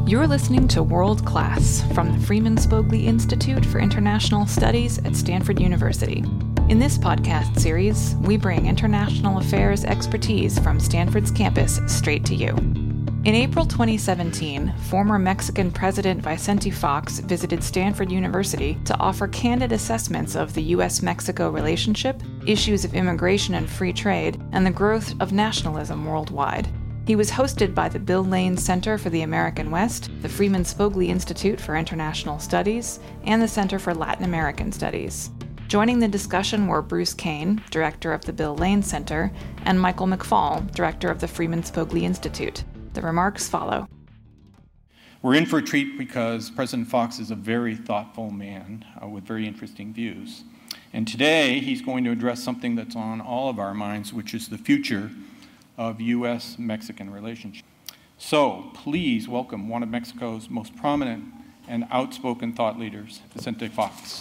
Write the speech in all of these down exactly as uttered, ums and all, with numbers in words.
You're listening to World Class from the Freeman Spogli Institute for International Studies at Stanford University. In this podcast series, we bring international affairs expertise from Stanford's campus straight to you. In April twenty seventeen, former Mexican President Vicente Fox visited Stanford University to offer candid assessments of the U S Mexico relationship, issues of immigration and free trade, and the growth of nationalism worldwide. He was hosted by the Bill Lane Center for the American West, the Freeman Spogli Institute for International Studies, and the Center for Latin American Studies. Joining the discussion were Bruce Kane, director of the Bill Lane Center, and Michael McFaul, director of the Freeman Spogli Institute. The remarks follow. We're in for a treat because President Fox is a very thoughtful man uh, with very interesting views. And today he's going to address something that's on all of our minds, which is the future of U S Mexican relations. So please welcome one of Mexico's most prominent and outspoken thought leaders, Vicente Fox.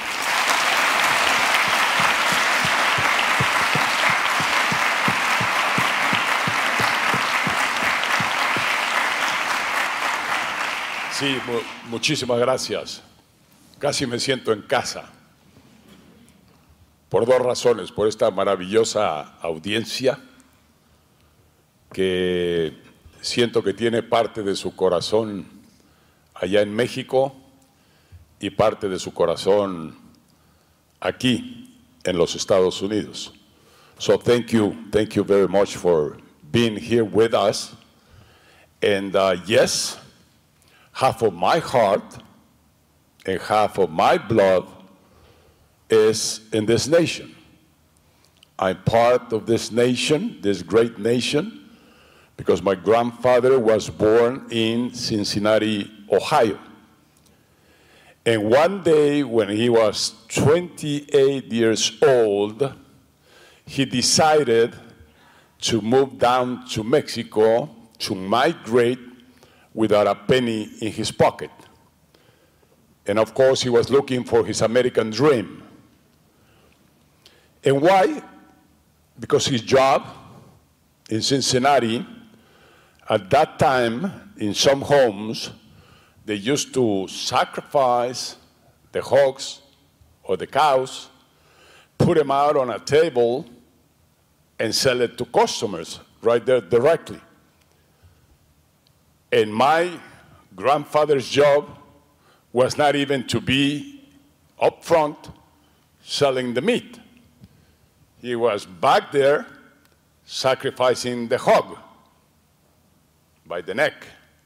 Sí, mu- muchísimas gracias. Casi me siento en casa. Por dos razones. Por esta maravillosa audiencia que siento que tiene parte de su corazón allá en México y parte de su corazón aquí en los Estados Unidos. So thank you, thank you very much for being here with us. And uh, yes, half of my heart and half of my blood is in this nation. I'm part of this nation, this great nation, because my grandfather was born in Cincinnati, Ohio. And one day when he was twenty-eight years old, he decided to move down to Mexico to migrate without a penny in his pocket. And of course, he was looking for his American dream. And why? Because his job in Cincinnati, at that time, in some homes, they used to sacrifice the hogs or the cows, put them out on a table, and sell it to customers right there directly. And my grandfather's job was not even to be up front selling the meat. He was back there sacrificing the hog by the neck.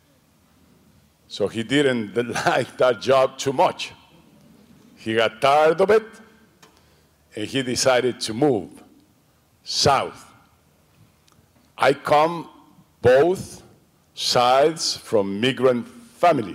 So he didn't like that job too much. He got tired of it, and he decided to move south. I come both sides from migrant family.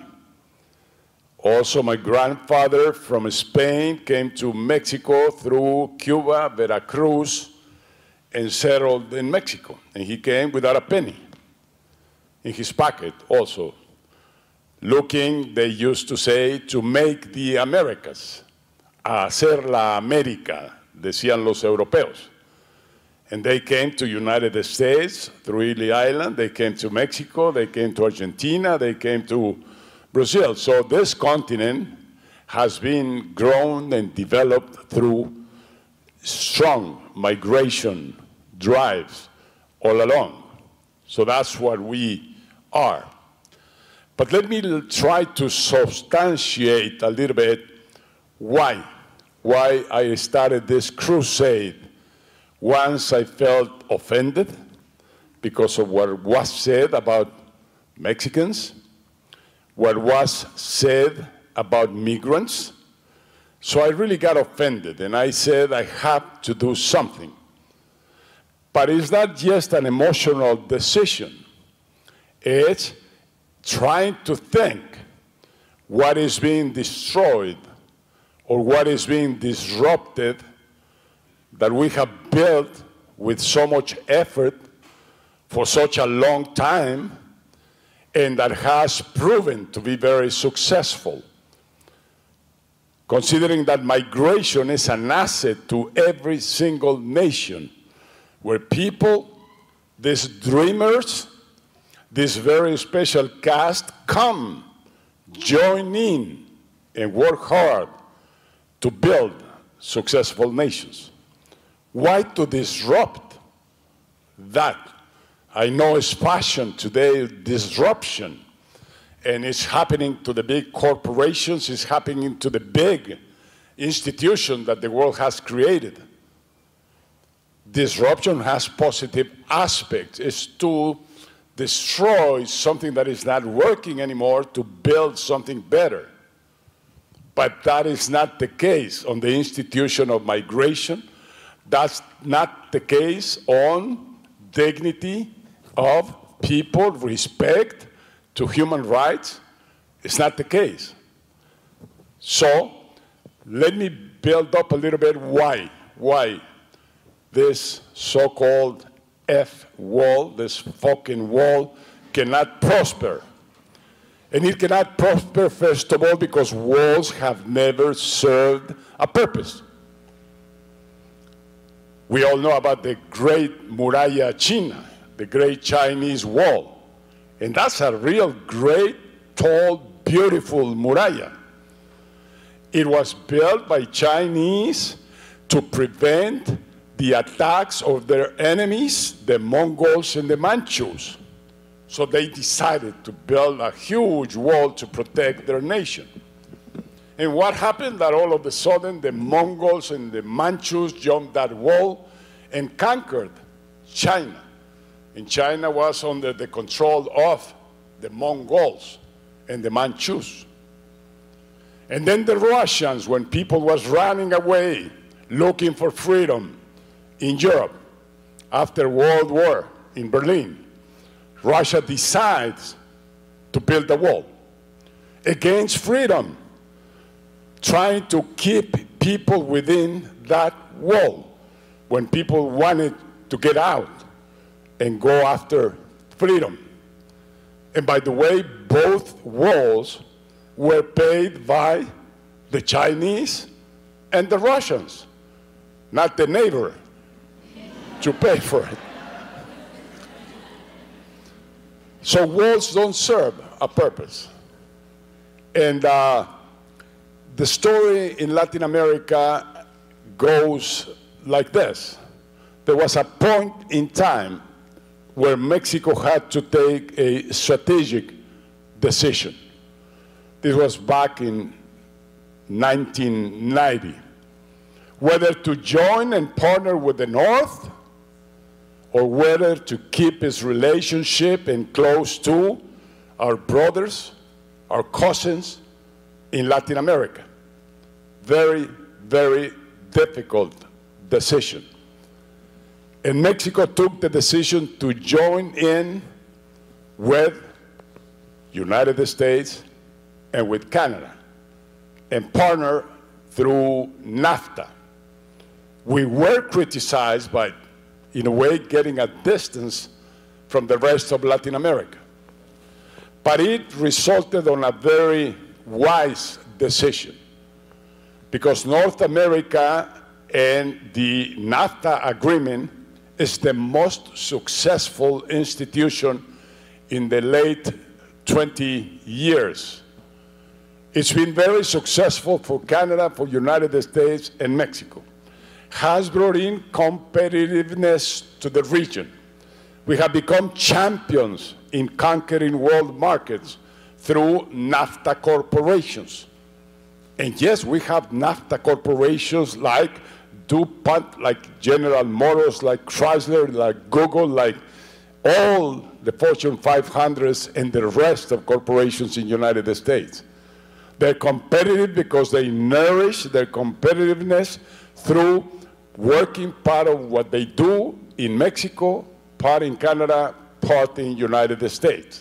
Also, my grandfather from Spain came to Mexico through Cuba, Veracruz, and settled in Mexico. And he came without a penny in his pocket also, looking, they used to say, to make the Americas, hacer la América, decían los europeos. And they came to United States through Ely Island, they came to Mexico, they came to Argentina, they came to Brazil. So this continent has been grown and developed through strong migration drives all along. So that's what we are. But let me try to substantiate a little bit why, why I started this crusade. Once I felt offended because of what was said about Mexicans, what was said about migrants. So I really got offended, and I said I have to do something. But it's not just an emotional decision. It's trying to think what is being destroyed or what is being disrupted that we have built with so much effort for such a long time and that has proven to be very successful. Considering that migration is an asset to every single nation, where people, these dreamers, this very special cast come, join in, and work hard to build successful nations. Why to disrupt that? I know it's fashion today, disruption, and it's happening to the big corporations, it's happening to the big institution that the world has created. Disruption has positive aspects. It's to destroy something that is not working anymore to build something better. But that is not the case on the institution of migration. That's not the case on dignity of people, respect to human rights. It's not the case. So let me build up a little bit why. Why this so-called F wall, this fucking wall, cannot prosper. And it cannot prosper, first of all, because walls have never served a purpose. We all know about the Great Muralla China, the Great Chinese Wall. And that's a real great, tall, beautiful muralla. It was built by Chinese to prevent the attacks of their enemies, the Mongols and the Manchus. So they decided to build a huge wall to protect their nation. And what happened? That all of a sudden the Mongols and the Manchus jumped that wall and conquered China. And China was under the control of the Mongols and the Manchus. And then the Russians, when people was running away, looking for freedom in Europe, after World War in Berlin, Russia decides to build a wall against freedom, trying to keep people within that wall when people wanted to get out and go after freedom. And by the way, both walls were paid by the Chinese and the Russians, not the neighbor, to pay for it. So walls don't serve a purpose. And uh, the story in Latin America goes like this. There was a point in time where Mexico had to take a strategic decision. This was back in nineteen ninety. Whether to join and partner with the North, or whether to keep its relationship and close to our brothers, our cousins in Latin America. Very, very difficult decision. And Mexico took the decision to join in with United States and with Canada and partner through NAFTA. We were criticized by, in a way, getting a distance from the rest of Latin America. But it resulted on a very wise decision, because North America and the NAFTA agreement is the most successful institution in the late twenty years. It's been very successful for Canada, for United States, and Mexico. Has brought in competitiveness to the region. We have become champions in conquering world markets through NAFTA corporations. And yes, we have NAFTA corporations like DuPont, like General Motors, like Chrysler, like Google, like all the Fortune five hundreds and the rest of corporations in the United States. They're competitive because they nourish their competitiveness through working part of what they do in Mexico, part in Canada, part in the United States.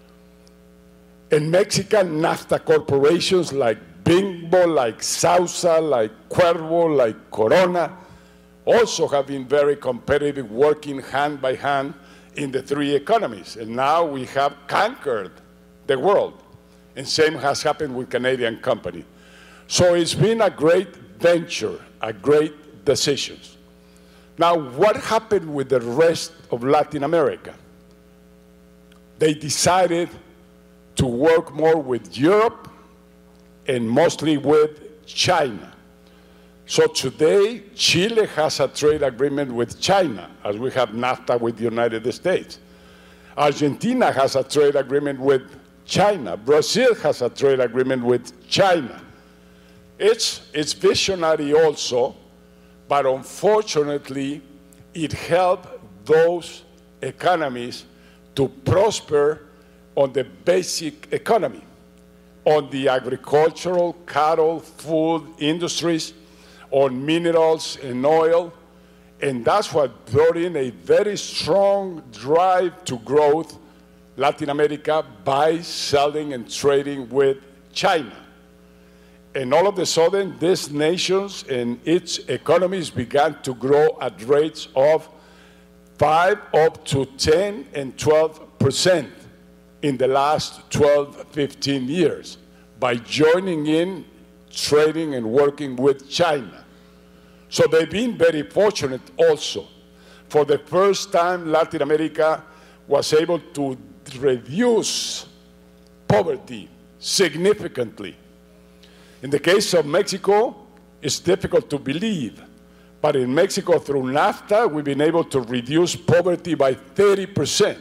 And Mexican NAFTA corporations like Bimbo, like Sausa, like Cuervo, like Corona, also have been very competitive, working hand by hand in the three economies. And now we have conquered the world. And same has happened with Canadian company. So it's been a great venture, a great decision. Now, what happened with the rest of Latin America? they decided to work more with Europe and mostly with China. So today, Chile has a trade agreement with China, as we have NAFTA with the United States. Argentina has a trade agreement with China. Brazil has a trade agreement with China. It's, it's visionary also, but unfortunately, it helped those economies to prosper on the basic economy, on the agricultural, cattle, food industries, on minerals and oil, and that's what brought in a very strong drive to growth Latin America by selling and trading with China. And all of a sudden, these nations and its economies began to grow at rates of five up to ten and twelve percent in the last twelve, fifteen years by joining in, trading and working with China. So they've been very fortunate also. For the first time, Latin America was able to reduce poverty significantly. In the case of Mexico, it's difficult to believe, but in Mexico, through NAFTA, we've been able to reduce poverty by thirty percent.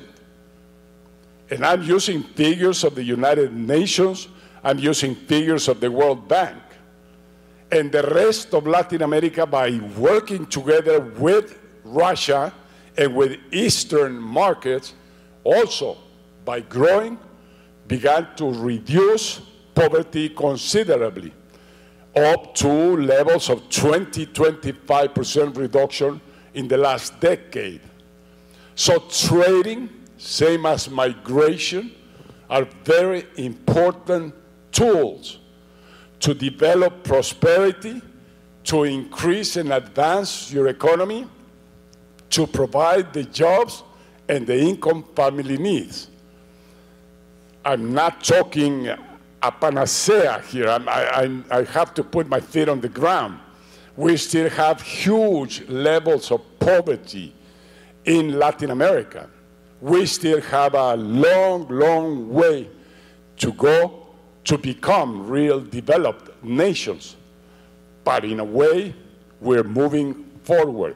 And I'm using figures of the United Nations, I'm using figures of the World Bank. And the rest of Latin America, by working together with Russia and with Eastern markets, also by growing, began to reduce poverty considerably, up to levels of twenty, twenty-five percent reduction in the last decade. So trading, same as migration, are very important tools to develop prosperity, to increase and advance your economy, to provide the jobs and the income family needs. I'm not talking a panacea here. I'm, I, I have to put my feet on the ground. We still have huge levels of poverty in Latin America. We still have a long, long way to go to become real developed nations. But in a way, we're moving forward.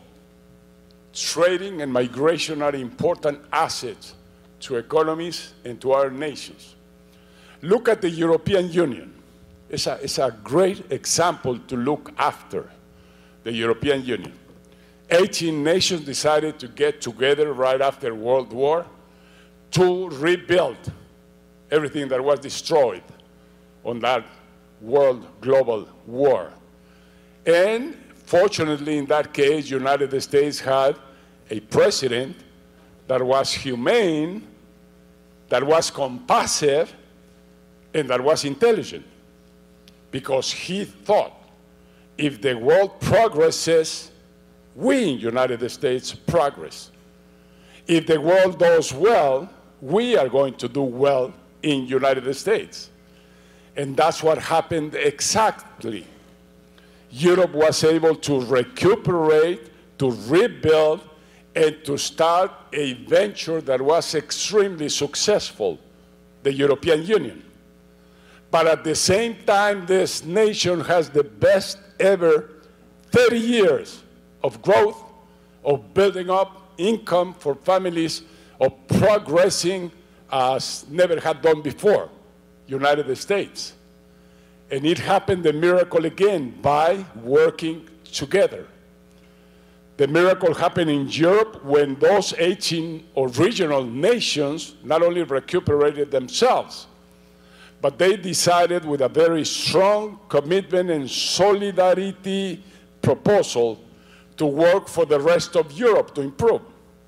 Trading and migration are important assets to economies and to our nations. Look at the European Union. It's a, it's a great example to look after, the European Union. eighteen nations decided to get together right after World War to rebuild everything that was destroyed on that world global war. And fortunately, in that case, United States had a president that was humane, that was compassionate, and that was intelligent. Because he thought, if the world progresses, we in United States progress. If the world does well, we are going to do well in United States. And that's what happened exactly. Europe was able to recuperate, to rebuild, and to start a venture that was extremely successful, the European Union. But at the same time, this nation has the best ever thirty years of growth, of building up income for families, of progressing as never had done before, United States. And it happened, the miracle again, by working together. The miracle happened in Europe when those eighteen original nations not only recuperated themselves, but they decided with a very strong commitment and solidarity proposal to work for the rest of Europe to improve.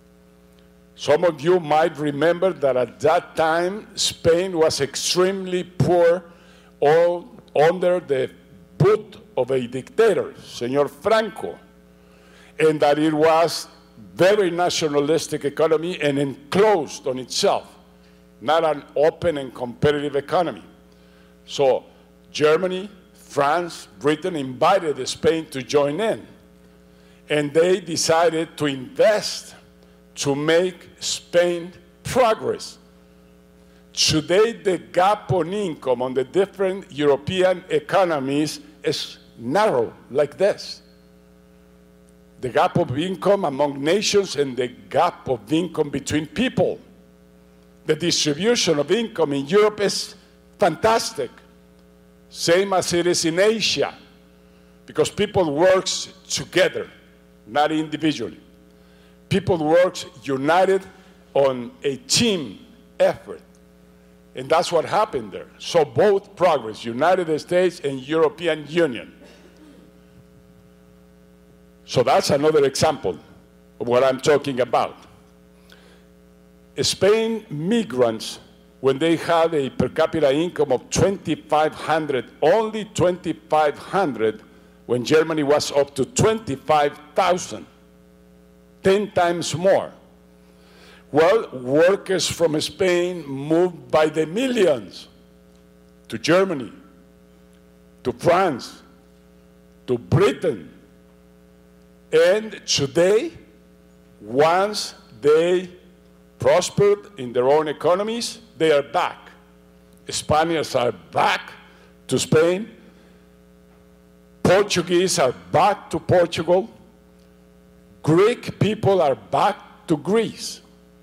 Some of you might remember that at that time, Spain was extremely poor, all under the boot of a dictator, Señor Franco, and that it was very nationalistic economy and enclosed on itself, not an open and competitive economy. So Germany, France, Britain invited Spain to join in, and they decided to invest to make Spain progress. Today, the gap on income on the different European economies is narrow, like this. The gap of income among nations and the gap of income between people. The distribution of income in Europe is fantastic, same as it is in Asia, because people work together, not individually. People work united on a team effort. And that's what happened there. So both progress, United States and European Union. So that's another example of what I'm talking about. Spain migrants, when they had a per capita income of twenty-five hundred, only twenty-five hundred, when Germany was up to twenty-five thousand, ten times more. Well, workers from Spain moved by the millions to Germany, to France, to Britain. And today, once they prospered in their own economies, they are back. Spaniards are back to Spain. Portuguese are back to Portugal. Greek people are back to Greece.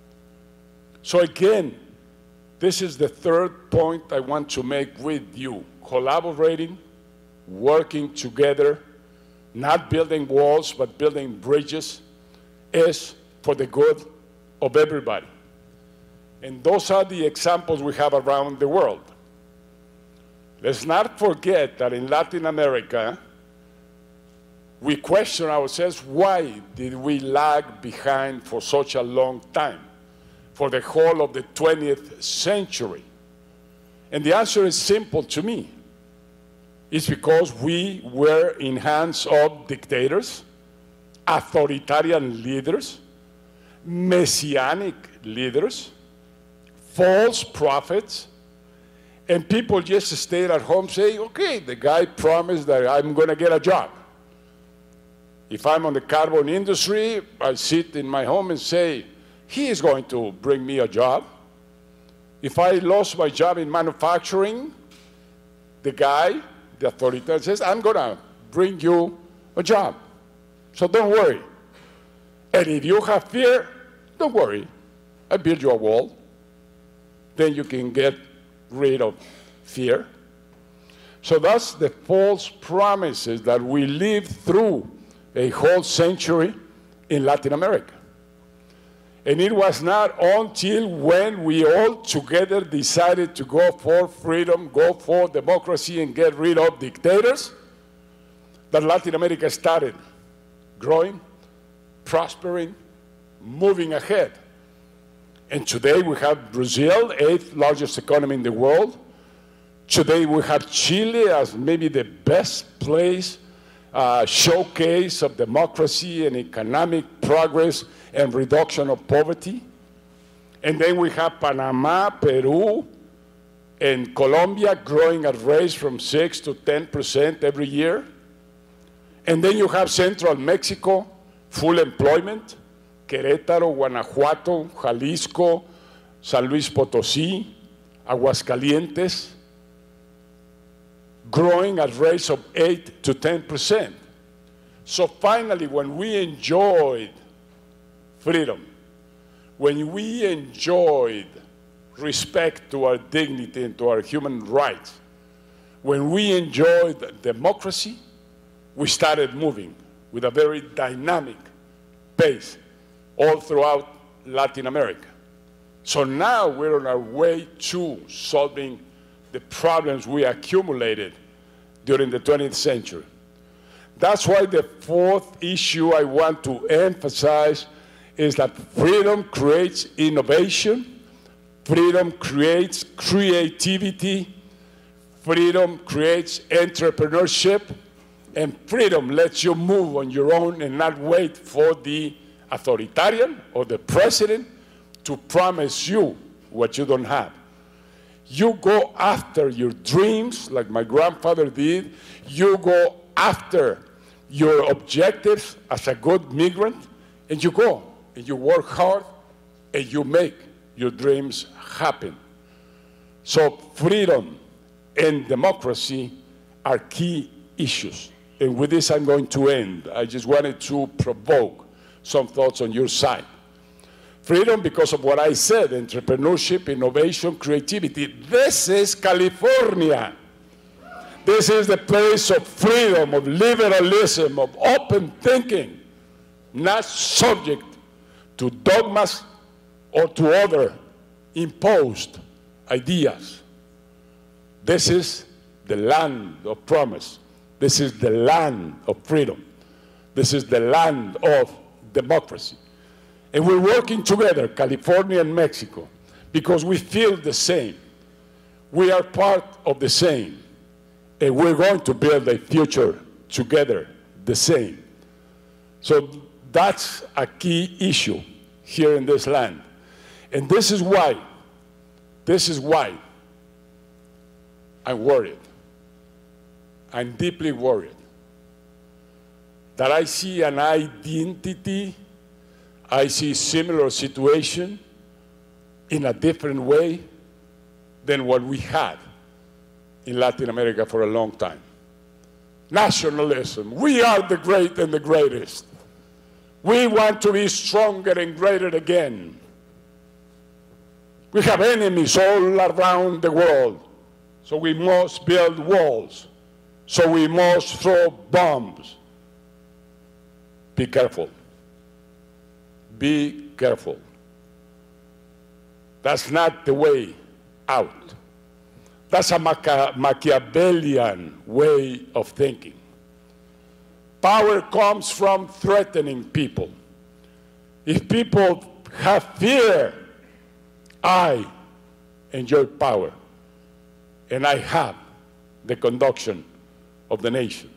So again, this is the third point I want to make with you. Collaborating, working together, not building walls, but building bridges, is for the good of everybody. And those are the examples we have around the world. Let's not forget that in Latin America, we question ourselves, why did we lag behind for such a long time? For the whole of the twentieth century? And the answer is simple to me. It's because we were in hands of dictators, authoritarian leaders, messianic leaders, false prophets, and people just stayed at home saying, okay, the guy promised that I'm going to get a job. If I'm on the carbon industry, I sit in my home and say, he is going to bring me a job. If I lost my job in manufacturing, the guy, the authoritarian, says, I'm going to bring you a job. So don't worry. And if you have fear, don't worry. I build you a wall. Then you can get rid of fear. So that's the false promises that we lived through a whole century in Latin America. And it was not until when we all together decided to go for freedom, go for democracy, and get rid of dictators, that Latin America started growing, prospering, moving ahead. And today we have Brazil, eighth largest economy in the world. Today we have Chile as maybe the best place, uh, showcase of democracy and economic progress and reduction of poverty. And then we have Panama, Peru, and Colombia growing at rates from six to ten percent every year. And then you have Central Mexico, full employment, Querétaro, Guanajuato, Jalisco, San Luis Potosí, Aguascalientes, growing at rates of eight to ten percent. So finally, when we enjoyed freedom, when we enjoyed respect to our dignity and to our human rights, when we enjoyed democracy, we started moving with a very dynamic pace all throughout Latin America. So now we're on our way to solving the problems we accumulated during the twentieth century. That's why the fourth issue I want to emphasize is that freedom creates innovation, freedom creates creativity, freedom creates entrepreneurship, and freedom lets you move on your own and not wait for the authoritarian or the president to promise you what you don't have. You go after your dreams, like my grandfather did. You go after your objectives as a good migrant, and you go, and you work hard, and you make your dreams happen. So freedom and democracy are key issues. And with this, I'm going to end. I just wanted to provoke some thoughts on your side. Freedom because of what I said, entrepreneurship, innovation, creativity. This is California. This is the place of freedom, of liberalism, of open thinking, not subject to dogmas or to other imposed ideas. This is the land of promise. This is the land of freedom. This is the land of democracy. And we're working together, California and Mexico, because we feel the same. We are part of the same. And we're going to build a future together, the same. So that's a key issue here in this land. And this is why, this is why I'm worried. I'm deeply worried that I see an identity, I see similar situation in a different way than what we had in Latin America for a long time. Nationalism. We are the great and the greatest. We want to be stronger and greater again. We have enemies all around the world, so we must build walls. So we must throw bombs. Be careful. Be careful. That's not the way out. That's a Macha- Machiavellian way of thinking. Power comes from threatening people. If people have fear, I enjoy power, and I have the conduction of the nation.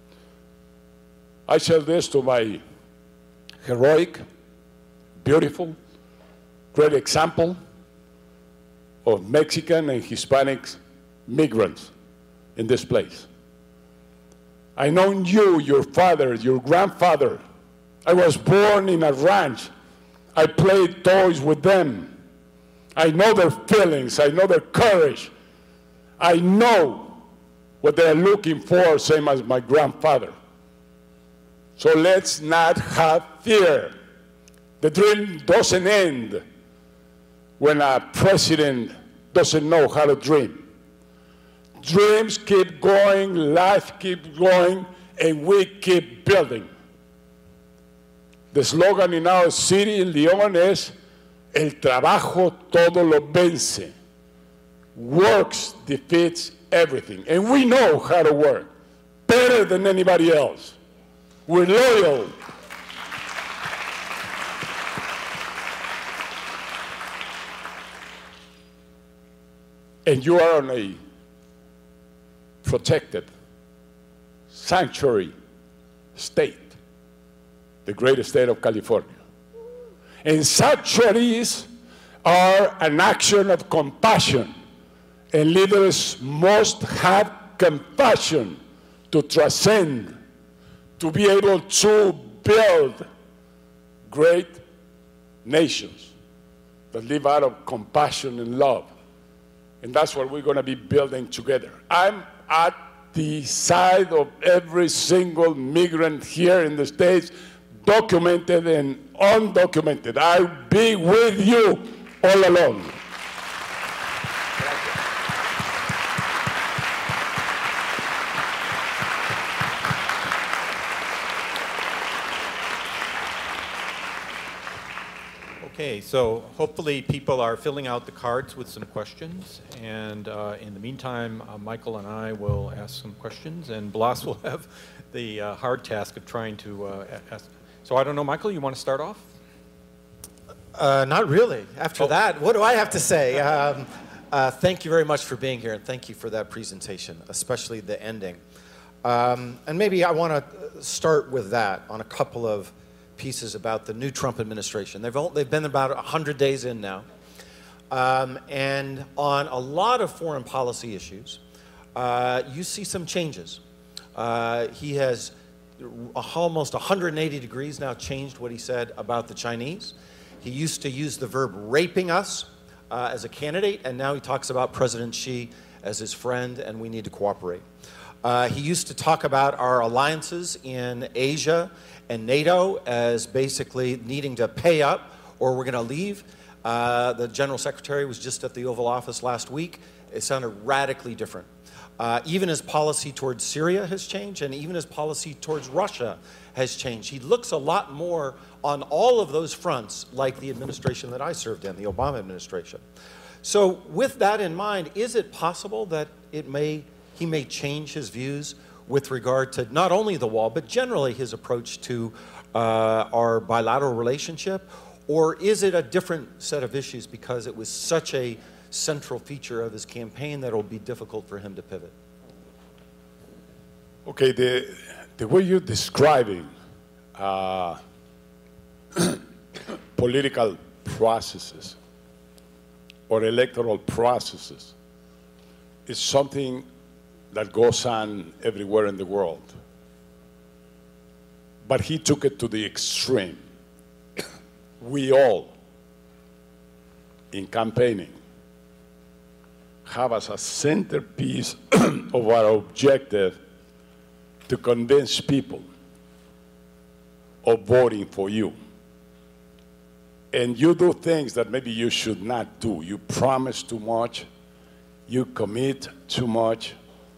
I share this to my heroic, beautiful, great example of Mexican and Hispanic migrants in this place. I know you, your father, your grandfather. I was born in a ranch. I played toys with them. I know their feelings. I know their courage. I know what they're looking for, same as my grandfather. So let's not have fear. The dream doesn't end when a president doesn't know how to dream. Dreams keep going, life keeps going, and we keep building. The slogan in our city, in León, is El trabajo todo lo vence. Works defeats everything. And we know how to work better than anybody else. We're loyal. And you are on a protected sanctuary state, the great state of California. And sanctuaries are an action of compassion, and leaders must have compassion to transcend, to be able to build great nations that live out of compassion and love. And that's what we're going to be building together. I'm at the side of every single migrant here in the States, documented and undocumented. I'll be with you all along. Okay, so hopefully people are filling out the cards with some questions, and uh, in the meantime, uh, Michael and I will ask some questions, and Blas will have the uh, hard task of trying to uh, ask. So I don't know, Michael, you want to start off? Uh, not really. After Oh. that, what do I have to say? Um, uh, thank you very much for being here, and thank you for that presentation, especially the ending. Um, and maybe I want to start with that on a couple of pieces about the new Trump administration. They've, all, they've been about one hundred days in now. Um, and on a lot of foreign policy issues, uh, you see some changes. Uh, he has almost one hundred eighty degrees now changed what he said about the Chinese. He used to use the verb raping us uh, as a candidate, and now he talks about President Xi as his friend, and we need to cooperate. Uh, he used to talk about our alliances in Asia and NATO as basically needing to pay up or we're going to leave. Uh, the General Secretary was just at the Oval Office last week. It sounded radically different. Uh, even his policy towards Syria has changed, and even his policy towards Russia has changed. He looks a lot more on all of those fronts like the administration that I served in, the Obama administration. So with that in mind, is it possible that it may, he may change his views with regard to not only the wall, but generally his approach to uh, our bilateral relationship? Or is it a different set of issues because it was such a central feature of his campaign that it'll be difficult for him to pivot? Okay, the, the way you're describing uh, political processes or electoral processes is something that goes on everywhere in the world. But he took it to the extreme. We all, in campaigning, have as a centerpiece of our objective to convince people of voting for you. And you do things that maybe you should not do. You promise too much. You commit too much.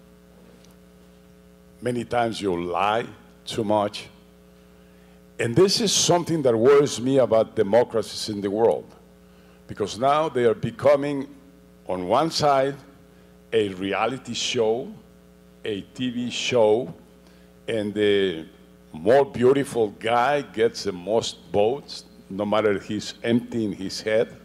Many times you lie too much. And this is something that worries me about democracies in the world, because now they are becoming, on one side, a reality show, a T V show, and the more beautiful guy gets the most votes, no matter if he's emptying his head.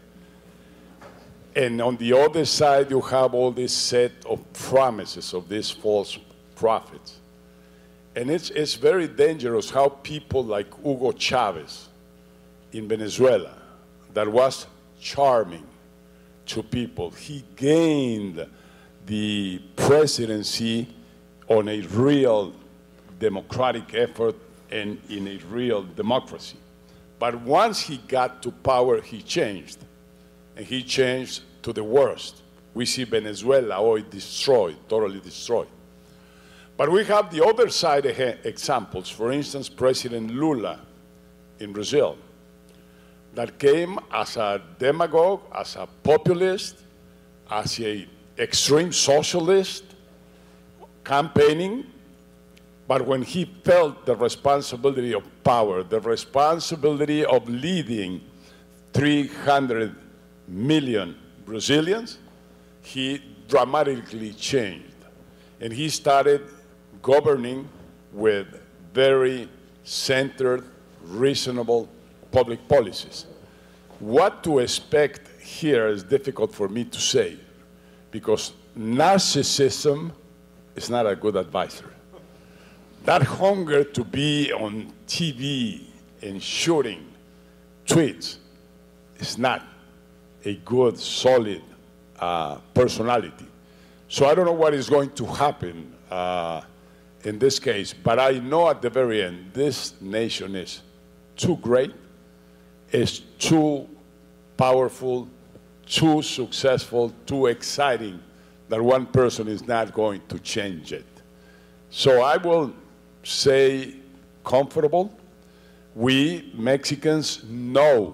And on the other side, you have all this set of promises of these false prophets. And it's, it's very dangerous how people like Hugo Chavez in Venezuela, that was charming to people, he gained the presidency on a real democratic effort and in a real democracy. But once he got to power, he changed. And he changed to the worst. We see Venezuela, oh, it destroyed, totally destroyed. But we have the other side examples. For instance, President Lula in Brazil, that came as a demagogue, as a populist, as an extreme socialist, campaigning. But when he felt the responsibility of power, the responsibility of leading three hundred million Brazilians, he dramatically changed. And he started governing with very centered, reasonable public policies. What to expect here is difficult for me to say, because narcissism is not a good advisor. That hunger to be on T V and shooting tweets is not a good, solid uh, personality. So I don't know what is going to happen uh, in this case, but I know at the very end, this nation is too great, is too powerful, too successful, too exciting, that one person is not going to change it. So I will say comfortable. We Mexicans know,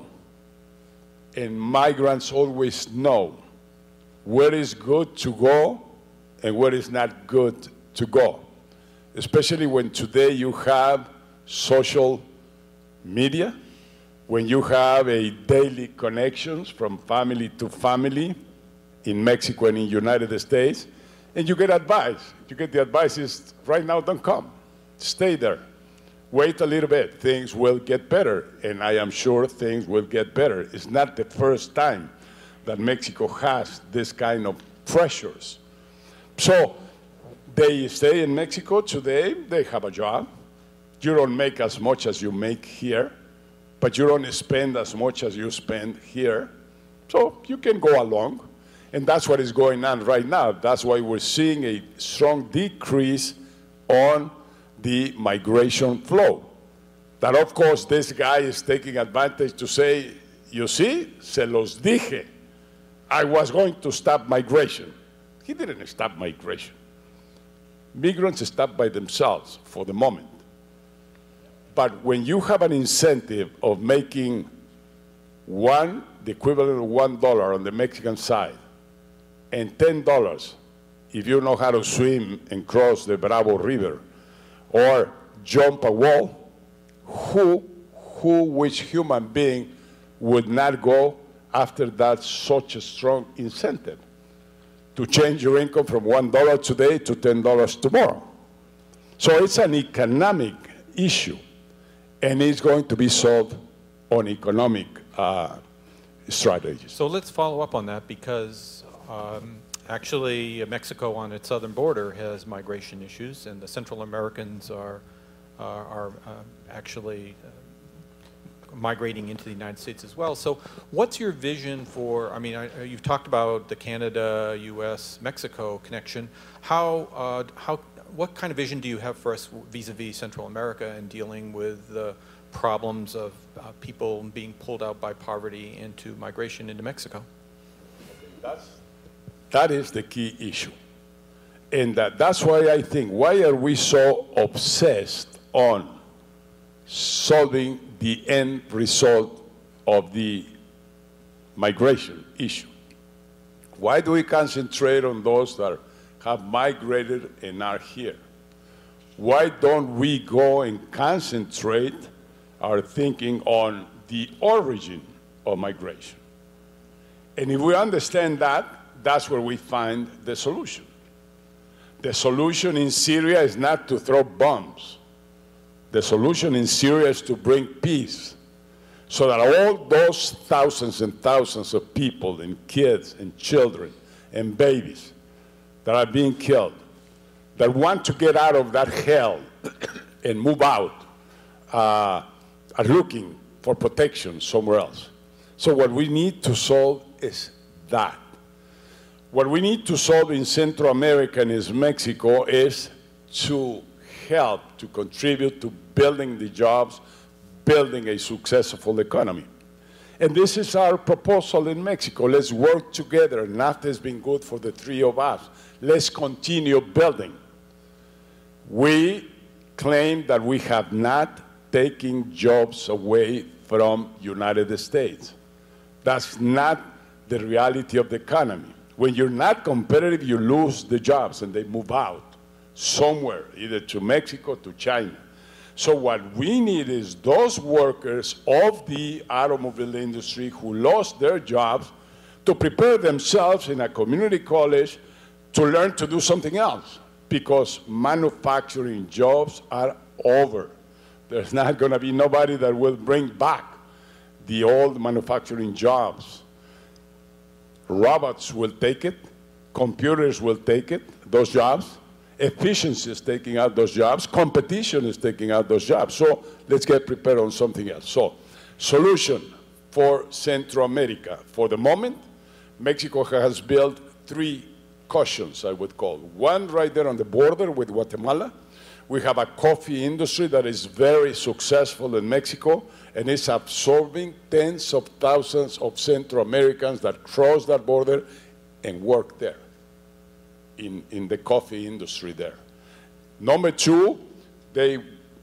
and migrants always know, where is good to go and where is not good to go. Especially when today you have social media, when you have a daily connections from family to family in Mexico and in the United States, and you get advice. You get the advice is, right now, don't come. Stay there. Wait a little bit. Things will get better, and I am sure things will get better. It's not the first time that Mexico has this kind of pressures. So they stay in Mexico today, they have a job. You don't make as much as you make here, but you don't spend as much as you spend here. So you can go along. And that's what is going on right now. That's why we're seeing a strong decrease on the migration flow. That, of course, this guy is taking advantage to say, you see, se los dije. I was going to stop migration. He didn't stop migration. Migrants stop by themselves for the moment. But when you have an incentive of making one, the equivalent of one dollar on the Mexican side, and ten dollars if you know how to swim and cross the Bravo River, or jump a wall, who, who, which human being would not go after that such a strong incentive to change your income from one dollar today to ten dollars tomorrow? So it's an economic issue, and it's going to be solved on economic uh, strategies. So let's follow up on that, because um, actually uh, Mexico on its southern border has migration issues, and the Central Americans are, uh, are uh, actually uh, migrating into the United States as well. So what's your vision for, I mean, I, you've talked about the Canada, U S, Mexico connection. How, uh, how, what kind of vision do you have for us vis-a-vis Central America and dealing with the problems of uh, people being pulled out by poverty into migration into Mexico? That's, that is the key issue. And that, that's why I think, why are we so obsessed on solving the end result of the migration issue? Why do we concentrate on those that have migrated and are here? Why don't we go and concentrate our thinking on the origin of migration? And if we understand that, that's where we find the solution. The solution in Syria is not to throw bombs. The solution in Syria is to bring peace, so that all those thousands and thousands of people and kids and children and babies that are being killed, that want to get out of that hell and move out, uh, are looking for protection somewhere else. So what we need to solve is that. What we need to solve in Central America and in Mexico is to help, to contribute to building the jobs, building a successful economy. And this is our proposal in Mexico. Let's work together. NAFTA has been good for the three of us. Let's continue building. We claim that we have not taken jobs away from United States. That's not the reality of the economy. When you're not competitive, you lose the jobs and they move out somewhere, either to Mexico, to China. So what we need is those workers of the automobile industry who lost their jobs to prepare themselves in a community college to learn to do something else, because manufacturing jobs are over. There's not going to be nobody that will bring back the old manufacturing jobs. Robots will take it. Computers will take it, those jobs. Efficiency is taking out those jobs. Competition is taking out those jobs. So let's get prepared on something else. So, solution for Central America. For the moment, Mexico has built three cushions, I would call. One right there on the border with Guatemala. We have a coffee industry that is very successful in Mexico, and is absorbing tens of thousands of Central Americans that cross that border and work there in, in the coffee industry there. Number two, they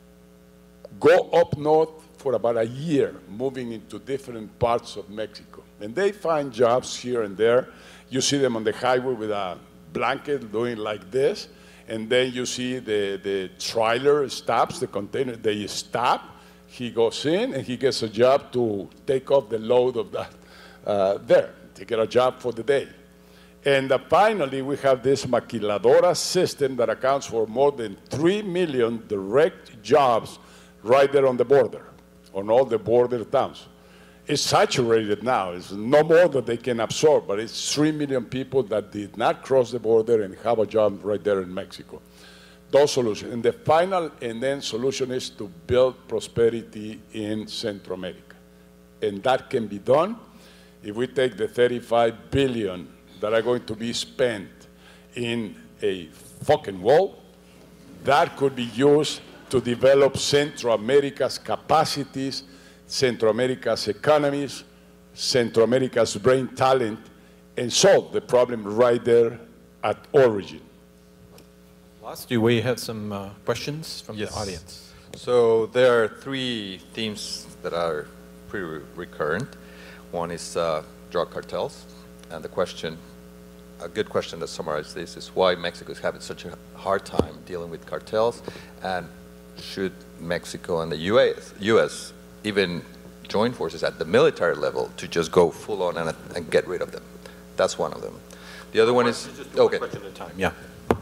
go up north for about a year, moving into different parts of Mexico. And they find jobs here and there. You see them on the highway with a blanket doing like this, and then you see the, the trailer stops, the container, they stop, he goes in, and he gets a job to take off the load of that uh, there, to get a job for the day. And uh, finally, we have this maquiladora system that accounts for more than three million direct jobs right there on the border, on all the border towns. It's saturated now. It's no more that they can absorb, but it's three million people that did not cross the border and have a job right there in Mexico. Those solutions. And the final and then solution is to build prosperity in Central America. And that can be done if we take the thirty-five billion that are going to be spent in a fucking wall, that could be used to develop Central America's capacities, Central America's economies, Central America's brain talent, and solve the problem right there at origin. Last, do we have some uh, questions from Yes. the audience? So there are three themes that are pretty re- recurrent. One is uh, drug cartels, and the question, a good question that summarizes this is why Mexico is having such a hard time dealing with cartels, and should Mexico and the U S, U S even join forces at the military level to just go full on and, and get rid of them? That's one of them. The other one is, okay. One question at a time. Yeah.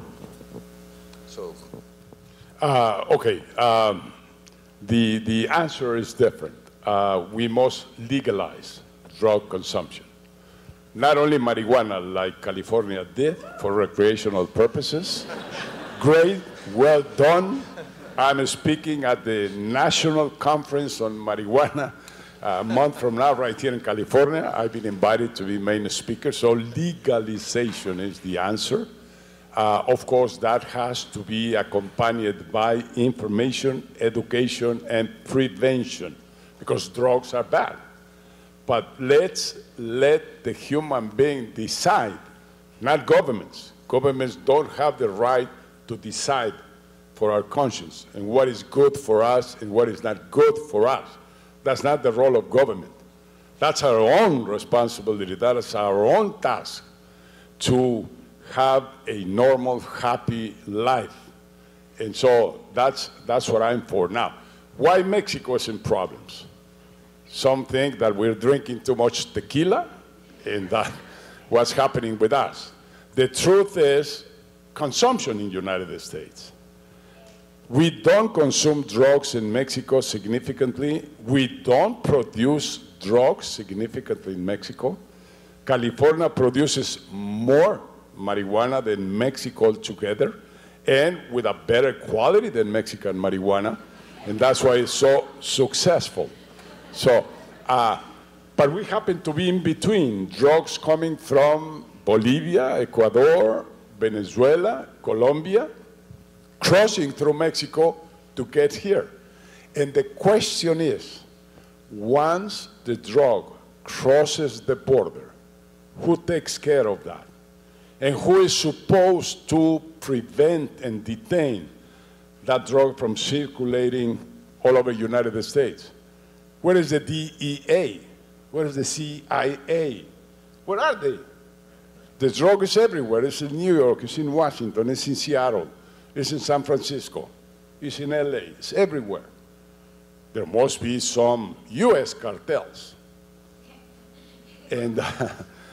So, Uh, okay, um, the, the answer is different. Uh, we must legalize drug consumption. Not only marijuana, like California did for recreational purposes. Great, well done. I'm speaking at the National Conference on Marijuana a month from now right here in California. I've been invited to be main speaker, so legalization is the answer. Uh, of course, that has to be accompanied by information, education, and prevention, because drugs are bad. But let's let the human being decide, not governments. Governments don't have the right to decide for our conscience and what is good for us and what is not good for us. That's not the role of government. That's our own responsibility. That is our own task to have a normal, happy life. And so that's, that's what I'm for now. Why Mexico is in problems? Some think that we're drinking too much tequila, and that's what's happening with us. The truth is consumption in the United States. We don't consume drugs in Mexico significantly. We don't produce drugs significantly in Mexico. California produces more marijuana than Mexico altogether, and with a better quality than Mexican marijuana, and that's why it's so successful. So, uh, but we happen to be in between, drugs coming from Bolivia, Ecuador, Venezuela, Colombia, crossing through Mexico to get here. And the question is, once the drug crosses the border, who takes care of that? And who is supposed to prevent and detain that drug from circulating all over the United States? Where is the D E A? Where is the C I A? Where are they? The drug is everywhere. It's in New York, it's in Washington, it's in Seattle, it's in San Francisco, it's in L A, it's everywhere. There must be some U S cartels. And uh,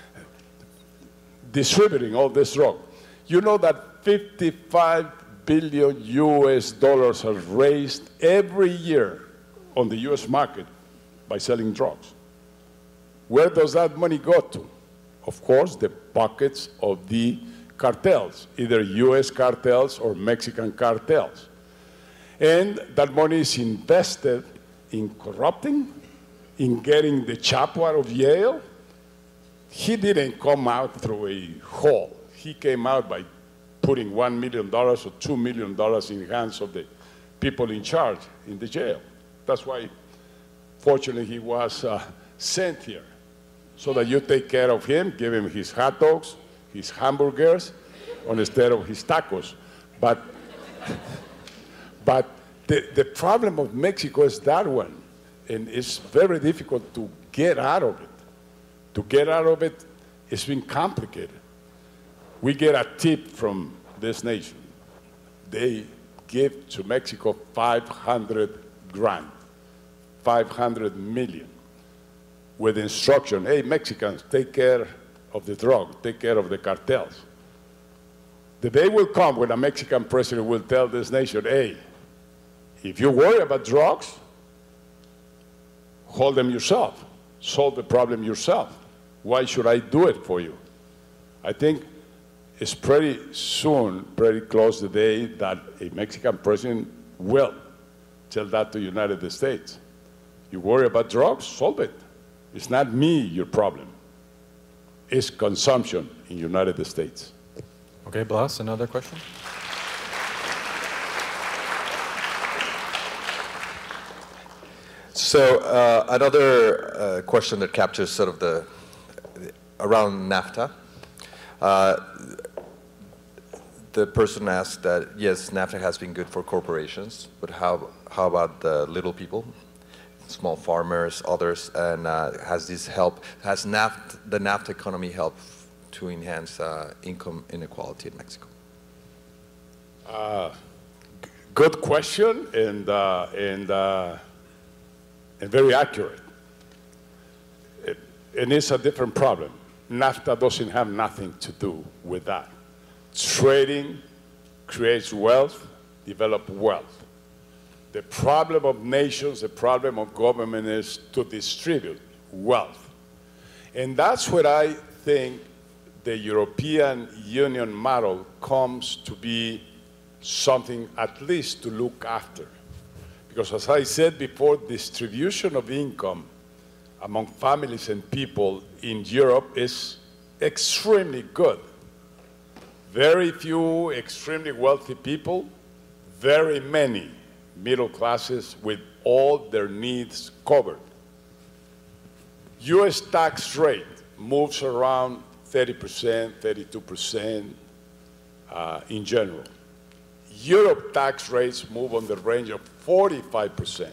distributing all this drug. You know that fifty-five billion U S dollars are raised every year on the U S market by selling drugs. Where does that money go to? Of course, the pockets of the cartels, either U S cartels or Mexican cartels. And that money is invested in corrupting, in getting the Chapo out of Yale. He didn't come out through a hole. He came out by putting one million dollars or two million dollars in the hands of the people in charge in the jail. That's why, fortunately, he was uh, sent here, so that you take care of him, give him his hot dogs, his hamburgers, instead of his tacos. But, but the, the problem of Mexico is that one, and it's very difficult to get out of it. To get out of it, it's been complicated. We get a tip from this nation. They give to Mexico five hundred grand, five hundred million, with instruction, hey, Mexicans, take care of the drug, take care of the cartels. The day will come when a Mexican president will tell this nation, hey, if you worry about drugs, hold them yourself, solve the problem yourself. Why should I do it for you? I think it's pretty soon, pretty close the day that a Mexican president will tell that to the United States. You worry about drugs, solve it. It's not me, your problem. It's consumption in the United States. Okay, Blas, another question? So uh, another uh, question that captures sort of the around NAFTA. Uh, the person asked that, yes, NAFTA has been good for corporations, but how, how about the little people, small farmers, others, and uh, has this helped, has NAFTA, the NAFTA economy helped to enhance uh, income inequality in Mexico? Uh, good question, and, uh, and, uh, and very accurate. It, and it's a different problem. NAFTA doesn't have nothing to do with that. Trading creates wealth, develops wealth. The problem of nations, the problem of government is to distribute wealth. And that's what I think the European Union model comes to be something at least to look after. Because as I said before, distribution of income among families and people in Europe is extremely good. Very few extremely wealthy people, very many middle classes with all their needs covered. U S tax rate moves around thirty percent, thirty-two percent uh, in general. Europe tax rates move on the range of forty-five percent.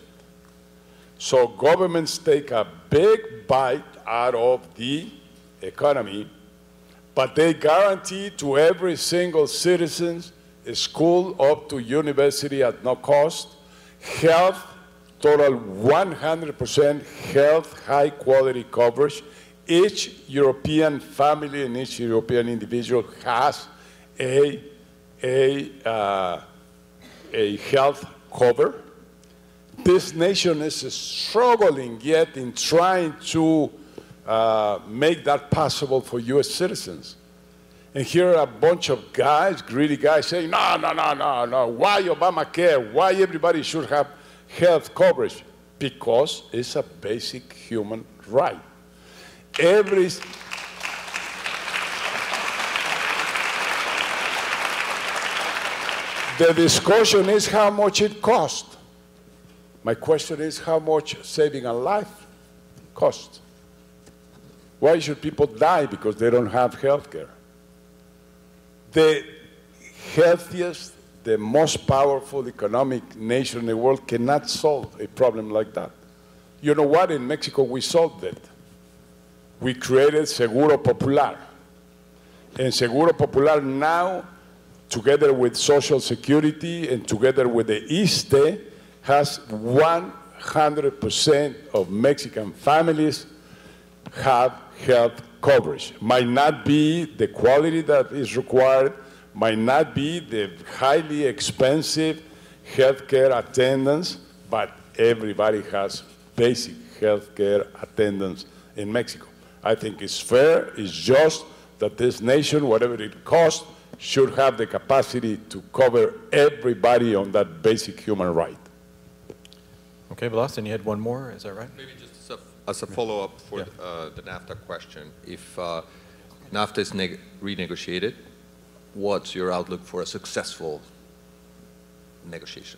So governments take a big bite out of the economy, but they guarantee to every single citizen a school up to university at no cost, health, total one hundred percent health, high quality coverage. Each European family and each European individual has a, a, uh, a health cover. This nation is struggling yet in trying to uh, make that possible for U S citizens. And here are a bunch of guys, greedy guys, saying, no, no, no, no, no, why Obamacare? Why everybody should have health coverage? Because it's a basic human right. Every the discussion is how much it costs. My question is how much saving a life costs. Why should people die because they don't have health care? The healthiest, the most powerful economic nation in the world cannot solve a problem like that. You know what? In Mexico, we solved it. We created Seguro Popular. And Seguro Popular now, together with Social Security and together with the ISSSTE, has one hundred percent of Mexican families have health coverage. Might not be the quality that is required, might not be the highly expensive healthcare attendance, but everybody has basic healthcare attendance in Mexico. I think it's fair, it's just that this nation, whatever it costs, should have the capacity to cover everybody on that basic human right. Okay, Blas, and you had one more, is that right? Maybe just as a, as a follow-up for Yeah. uh, the NAFTA question. If uh, NAFTA is neg renegotiated, what's your outlook for a successful negotiation?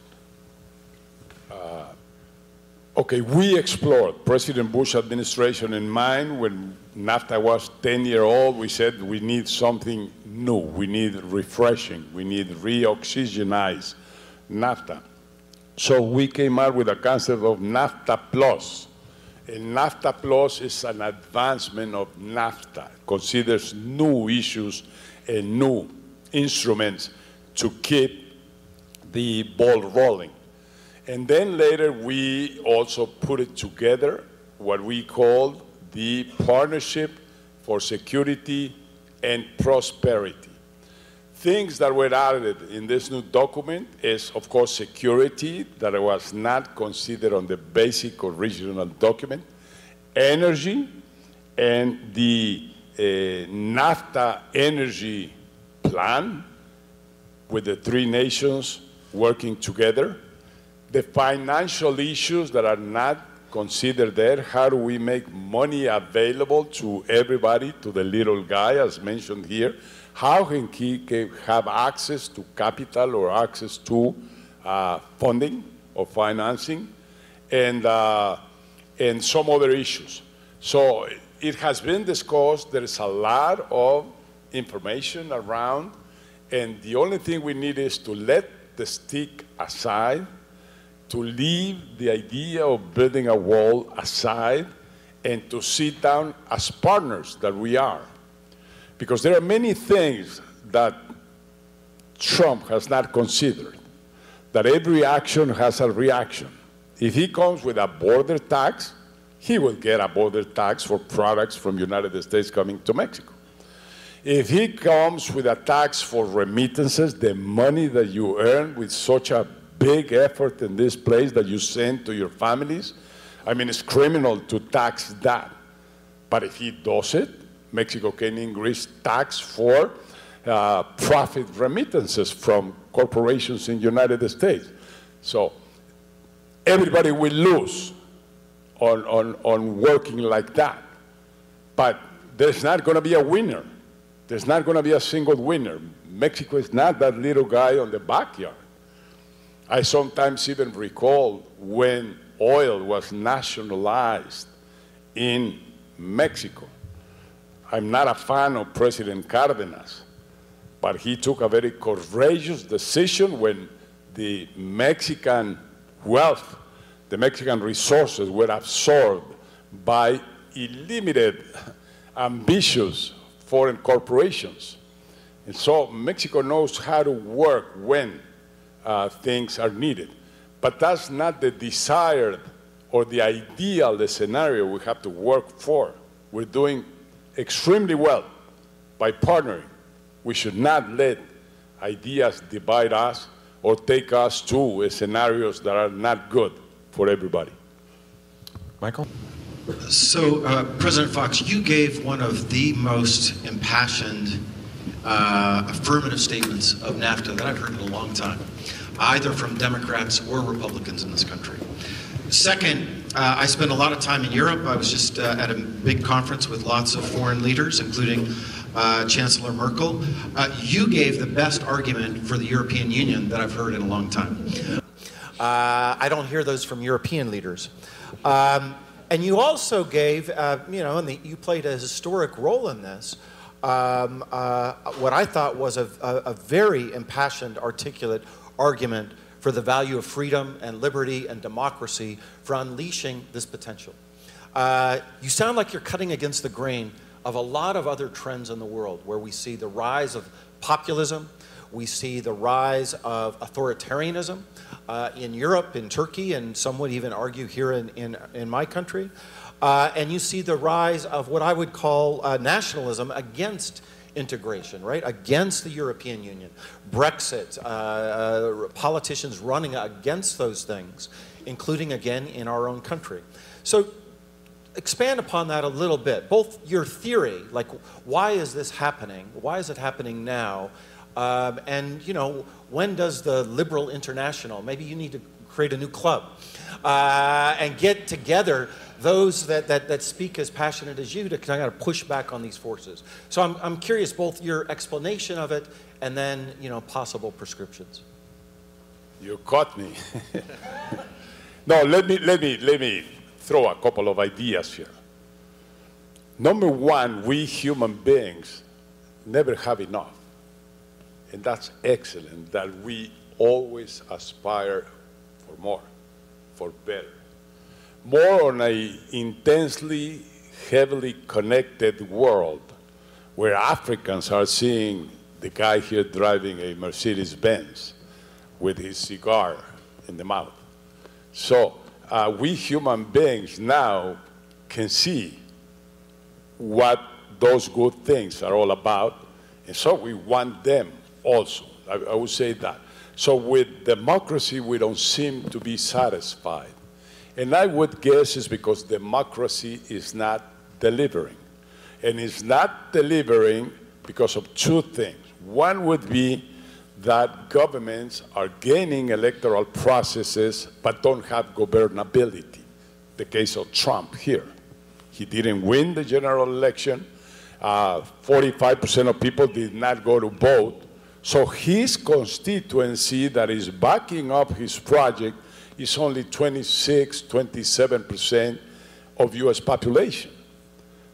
Uh, okay, we explored, President Bush administration in mind, when NAFTA was ten years old, we said we need something new, we need refreshing, we need re-oxygenize NAFTA. So we came out with a concept of NAFTA Plus. And NAFTA Plus is an advancement of NAFTA, considers new issues and new instruments to keep the ball rolling. And then later we also put it together, what we called the Partnership for Security and Prosperity. Things that were added in this new document is, of course, security that was not considered on the basic original document, energy, and the uh, NAFTA energy plan with the three nations working together, the financial issues that are not considered there, how do we make money available to everybody, to the little guy, as mentioned here, how can he have access to capital or access to uh, funding or financing, and, uh, and some other issues. So it has been discussed. There is a lot of information around, and the only thing we need is to let the stick aside, to leave the idea of building a wall aside, and to sit down as partners that we are. Because there are many things that Trump has not considered, that every action has a reaction. If he comes with a border tax, he will get a border tax for products from the United States coming to Mexico. If he comes with a tax for remittances, the money that you earn with such a big effort in this place that you send to your families, I mean, it's criminal to tax that. But if he does it, Mexico can increase tax for uh, profit remittances from corporations in the United States. So everybody will lose on, on, on working like that. But there's not going to be a winner. There's not going to be a single winner. Mexico is not that little guy on the backyard. I sometimes even recall when oil was nationalized in Mexico. I'm not a fan of President Cárdenas, but he took a very courageous decision when the Mexican wealth, the Mexican resources were absorbed by unlimited, ambitious foreign corporations. And so Mexico knows how to work when uh, things are needed. But that's not the desired or the ideal the scenario we have to work for. We're doing extremely well by partnering. We should not let ideas divide us or take us to scenarios that are not good for everybody. Michael? So, uh, President Fox, you gave one of the most impassioned uh, affirmative statements of NAFTA that I've heard in a long time, either from Democrats or Republicans in this country. Second, uh, I spent a lot of time in Europe. I was just uh, at a big conference with lots of foreign leaders, including uh, Chancellor Merkel. Uh, you gave the best argument for the European Union that I've heard in a long time. Uh, I don't hear those from European leaders. Um, and you also gave, uh, you know, and the, you played a historic role in this, um, uh, what I thought was a, a, a very impassioned, articulate argument for the value of freedom and liberty and democracy for unleashing this potential. Uh, you sound like you're cutting against the grain of a lot of other trends in the world where we see the rise of populism, we see the rise of authoritarianism uh, in Europe, in Turkey, and some would even argue here in, in, in my country. Uh, and you see the rise of what I would call uh, nationalism against integration, right? Against the European Union. Brexit, uh, uh, politicians running against those things, including, again, in our own country. So expand upon that a little bit. Both your theory, like why is this happening? Why is it happening now? Um, and, you know, when does the Liberal International, maybe you need to create a new club uh, and get together those that, that, that speak as passionate as you to kind of push back on these forces. So I'm, I'm curious both your explanation of it and then, you know, possible prescriptions. You caught me. No, let me, let me, let me throw a couple of ideas here. Number one, we human beings never have enough. And that's excellent, that we always aspire for more, for better. More on an intensely, heavily connected world where Africans are seeing the guy here driving a Mercedes-Benz with his cigar in the mouth. So uh, we human beings now can see what those good things are all about, and so we want them also. I, I would say that. So with democracy, we don't seem to be satisfied. And I would guess it's because democracy is not delivering. And it's not delivering because of two things. One would be that governments are gaining electoral processes but don't have governability. The case of Trump here. He didn't win the general election. Uh, forty-five percent of people did not go to vote. So his constituency that is backing up his project is only twenty-six, twenty-seven percent of U S population.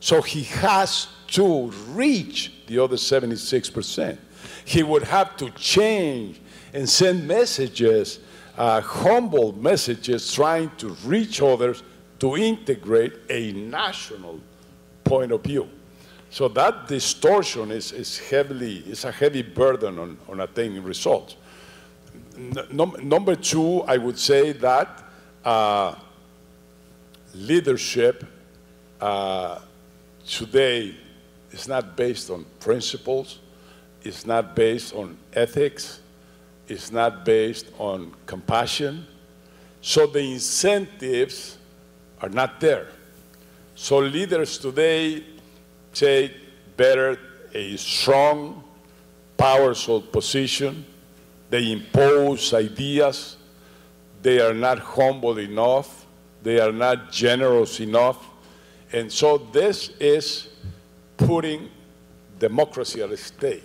So he has to reach the other seventy-six percent. He would have to change and send messages, uh, humble messages, trying to reach others to integrate a national point of view. So that distortion is, is heavily, is a heavy burden on, on attaining results. No, number two, I would say that uh, leadership uh, today is not based on principles, it's not based on ethics, it's not based on compassion. So the incentives are not there. So leaders today say better a strong, powerful position. They impose ideas. They are not humble enough. They are not generous enough. And so this is putting democracy at stake.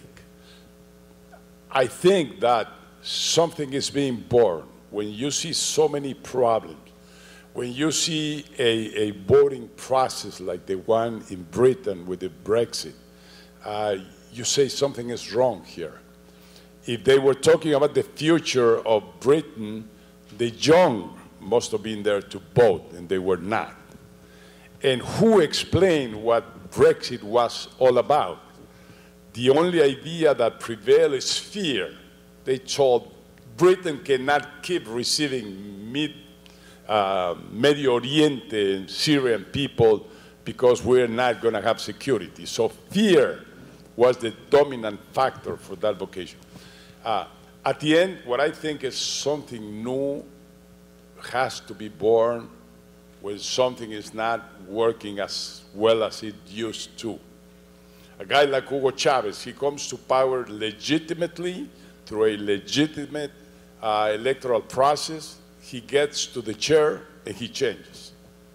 I think that something is being born when you see so many problems, when you see a, a voting process like the one in Britain with the Brexit, uh, you say something is wrong here. If they were talking about the future of Britain, the young must have been there to vote, and they were not. And who explained what Brexit was all about? The only idea that prevailed is fear. They told Britain cannot keep receiving mid, uh, Medio Oriente and Syrian people because we're not going to have security. So fear was the dominant factor for that vocation. Uh, at the end, what I think is something new has to be born when something is not working as well as it used to. A guy like Hugo Chavez, he comes to power legitimately through a legitimate uh, electoral process. He gets to the chair and he changes.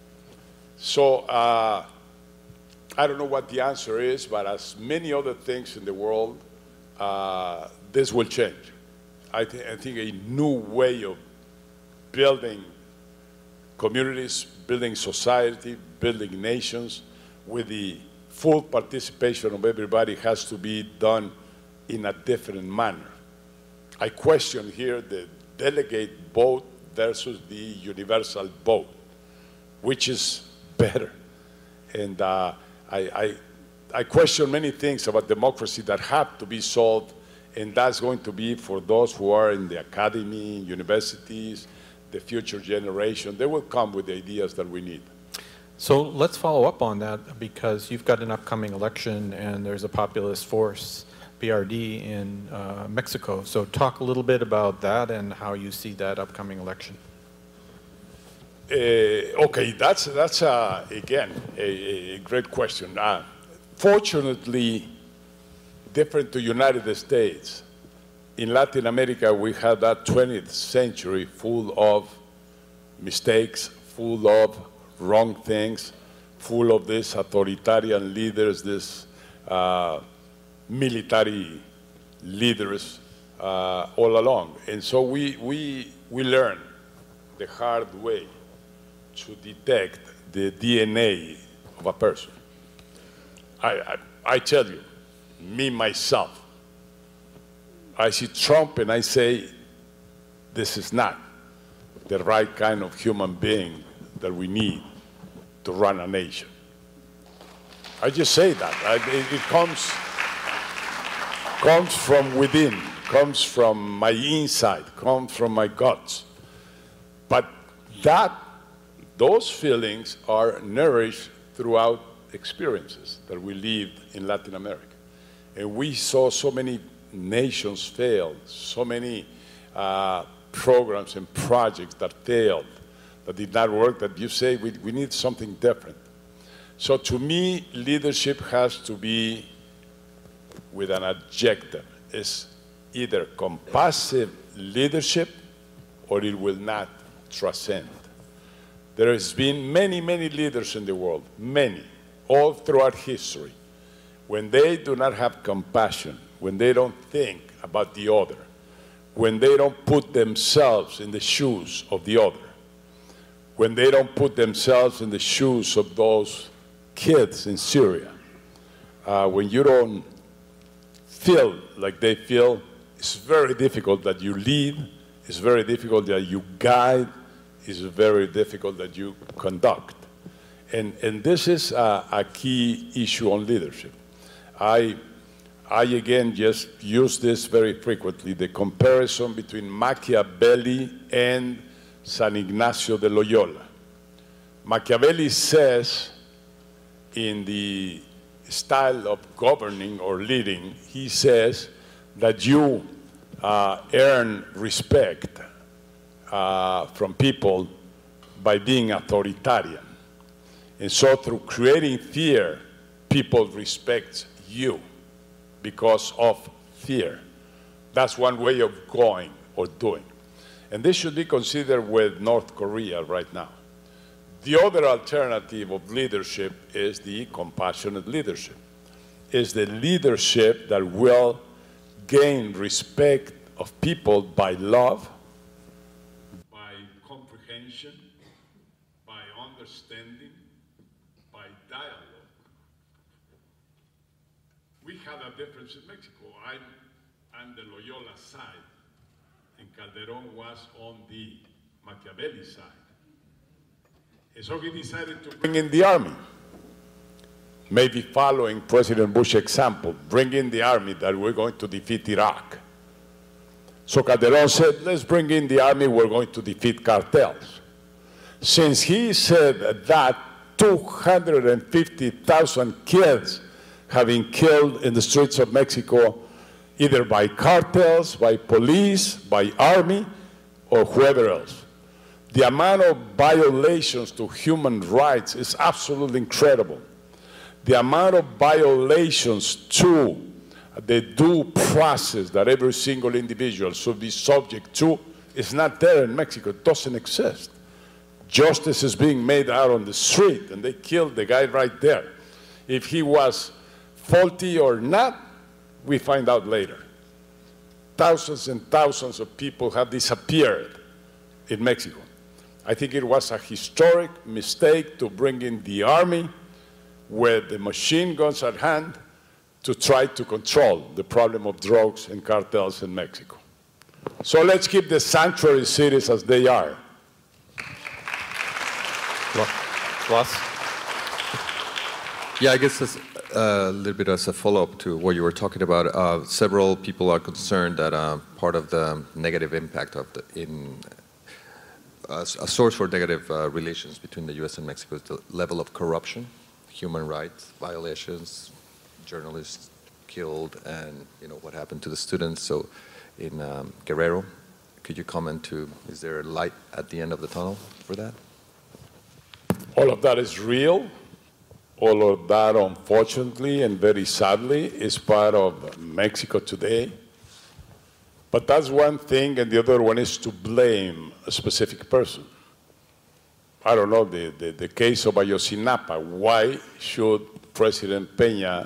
So uh, I don't know what the answer is, but as many other things in the world, uh, this will change. I, th I think a new way of building communities, building society, building nations with the full participation of everybody has to be done in a different manner. I question here the delegate vote versus the universal vote, which is better. And uh, I, I, I question many things about democracy that have to be solved, and that's going to be for those who are in the academy, universities, the future generation. They will come with the ideas that we need. So let's follow up on that, because you've got an upcoming election and there's a populist force, P R D, in uh, Mexico. So talk a little bit about that and how you see that upcoming election. Uh, okay, that's, that's uh, again, a, a great question. Uh, fortunately, different to United States, in Latin America, we had that twentieth century full of mistakes, full of wrong things, full of these authoritarian leaders, these uh, military leaders uh, all along. And so we, we, we learned the hard way to detect the D N A of a person. I, I, I tell you, me, myself, I see Trump and I say, this is not the right kind of human being that we need to run a nation. I just say that. I, it, it comes, comes from within, comes from my inside, comes from my guts. But that, those feelings are nourished throughout experiences that we lived in Latin America. And we saw so many nations fail, so many uh, programs and projects that failed, that did not work, that you say we, we need something different. So to me, leadership has to be with an objective. It's either compassive leadership or it will not transcend. There has been many, many leaders in the world, many, all throughout history. When they do not have compassion, when they don't think about the other, when they don't put themselves in the shoes of the other, when they don't put themselves in the shoes of those kids in Syria, uh, when you don't feel like they feel, it's very difficult that you lead, it's very difficult that you guide, it's very difficult that you conduct. And, and this is a, a key issue on leadership. I, I, again, just use this very frequently, the comparison between Machiavelli and San Ignacio de Loyola. Machiavelli says in the style of governing or leading, he says that you uh, earn respect uh, from people by being authoritarian. And so through creating fear, people respect you because of fear. That's one way of going or doing. And this should be considered with North Korea right now. The other alternative of leadership is the compassionate leadership. Is the leadership that will gain respect of people by love, by comprehension, by understanding, by dialogue. We have a difference in Mexico. I'm, I'm the Loyola side, and Calderón was on the Machiavelli side. And so he decided to bring in the army, maybe following President Bush's example, bring in the army that we're going to defeat Iraq. So Calderón said, let's bring in the army, we're going to defeat cartels. Since he said that, two hundred fifty thousand kids have been killed in the streets of Mexico, either by cartels, by police, by army, or whoever else. The amount of violations to human rights is absolutely incredible. The amount of violations to the due process that every single individual should be subject to is not there in Mexico. It doesn't exist. Justice is being made out on the street, and they killed the guy right there. If he was faulty or not, we find out later. Thousands and thousands of people have disappeared in Mexico. I think it was a historic mistake to bring in the army with the machine guns at hand to try to control the problem of drugs and cartels in Mexico. So let's keep the sanctuary cities as they are. Blas? Yeah, I guess as a little bit as a follow-up to what you were talking about, uh, several people are concerned that uh, part of the negative impact of the, in uh, a source for negative uh, relations between the U S and Mexico is the level of corruption, human rights violations, journalists killed, and you know what happened to the students. So, in um, Guerrero, could you comment to, is there a light at the end of the tunnel for that? All of that is real. All of that, unfortunately and very sadly, is part of Mexico today. But that's one thing, and the other one is to blame a specific person. I don't know, the, the, the case of Ayotzinapa. Why should President Peña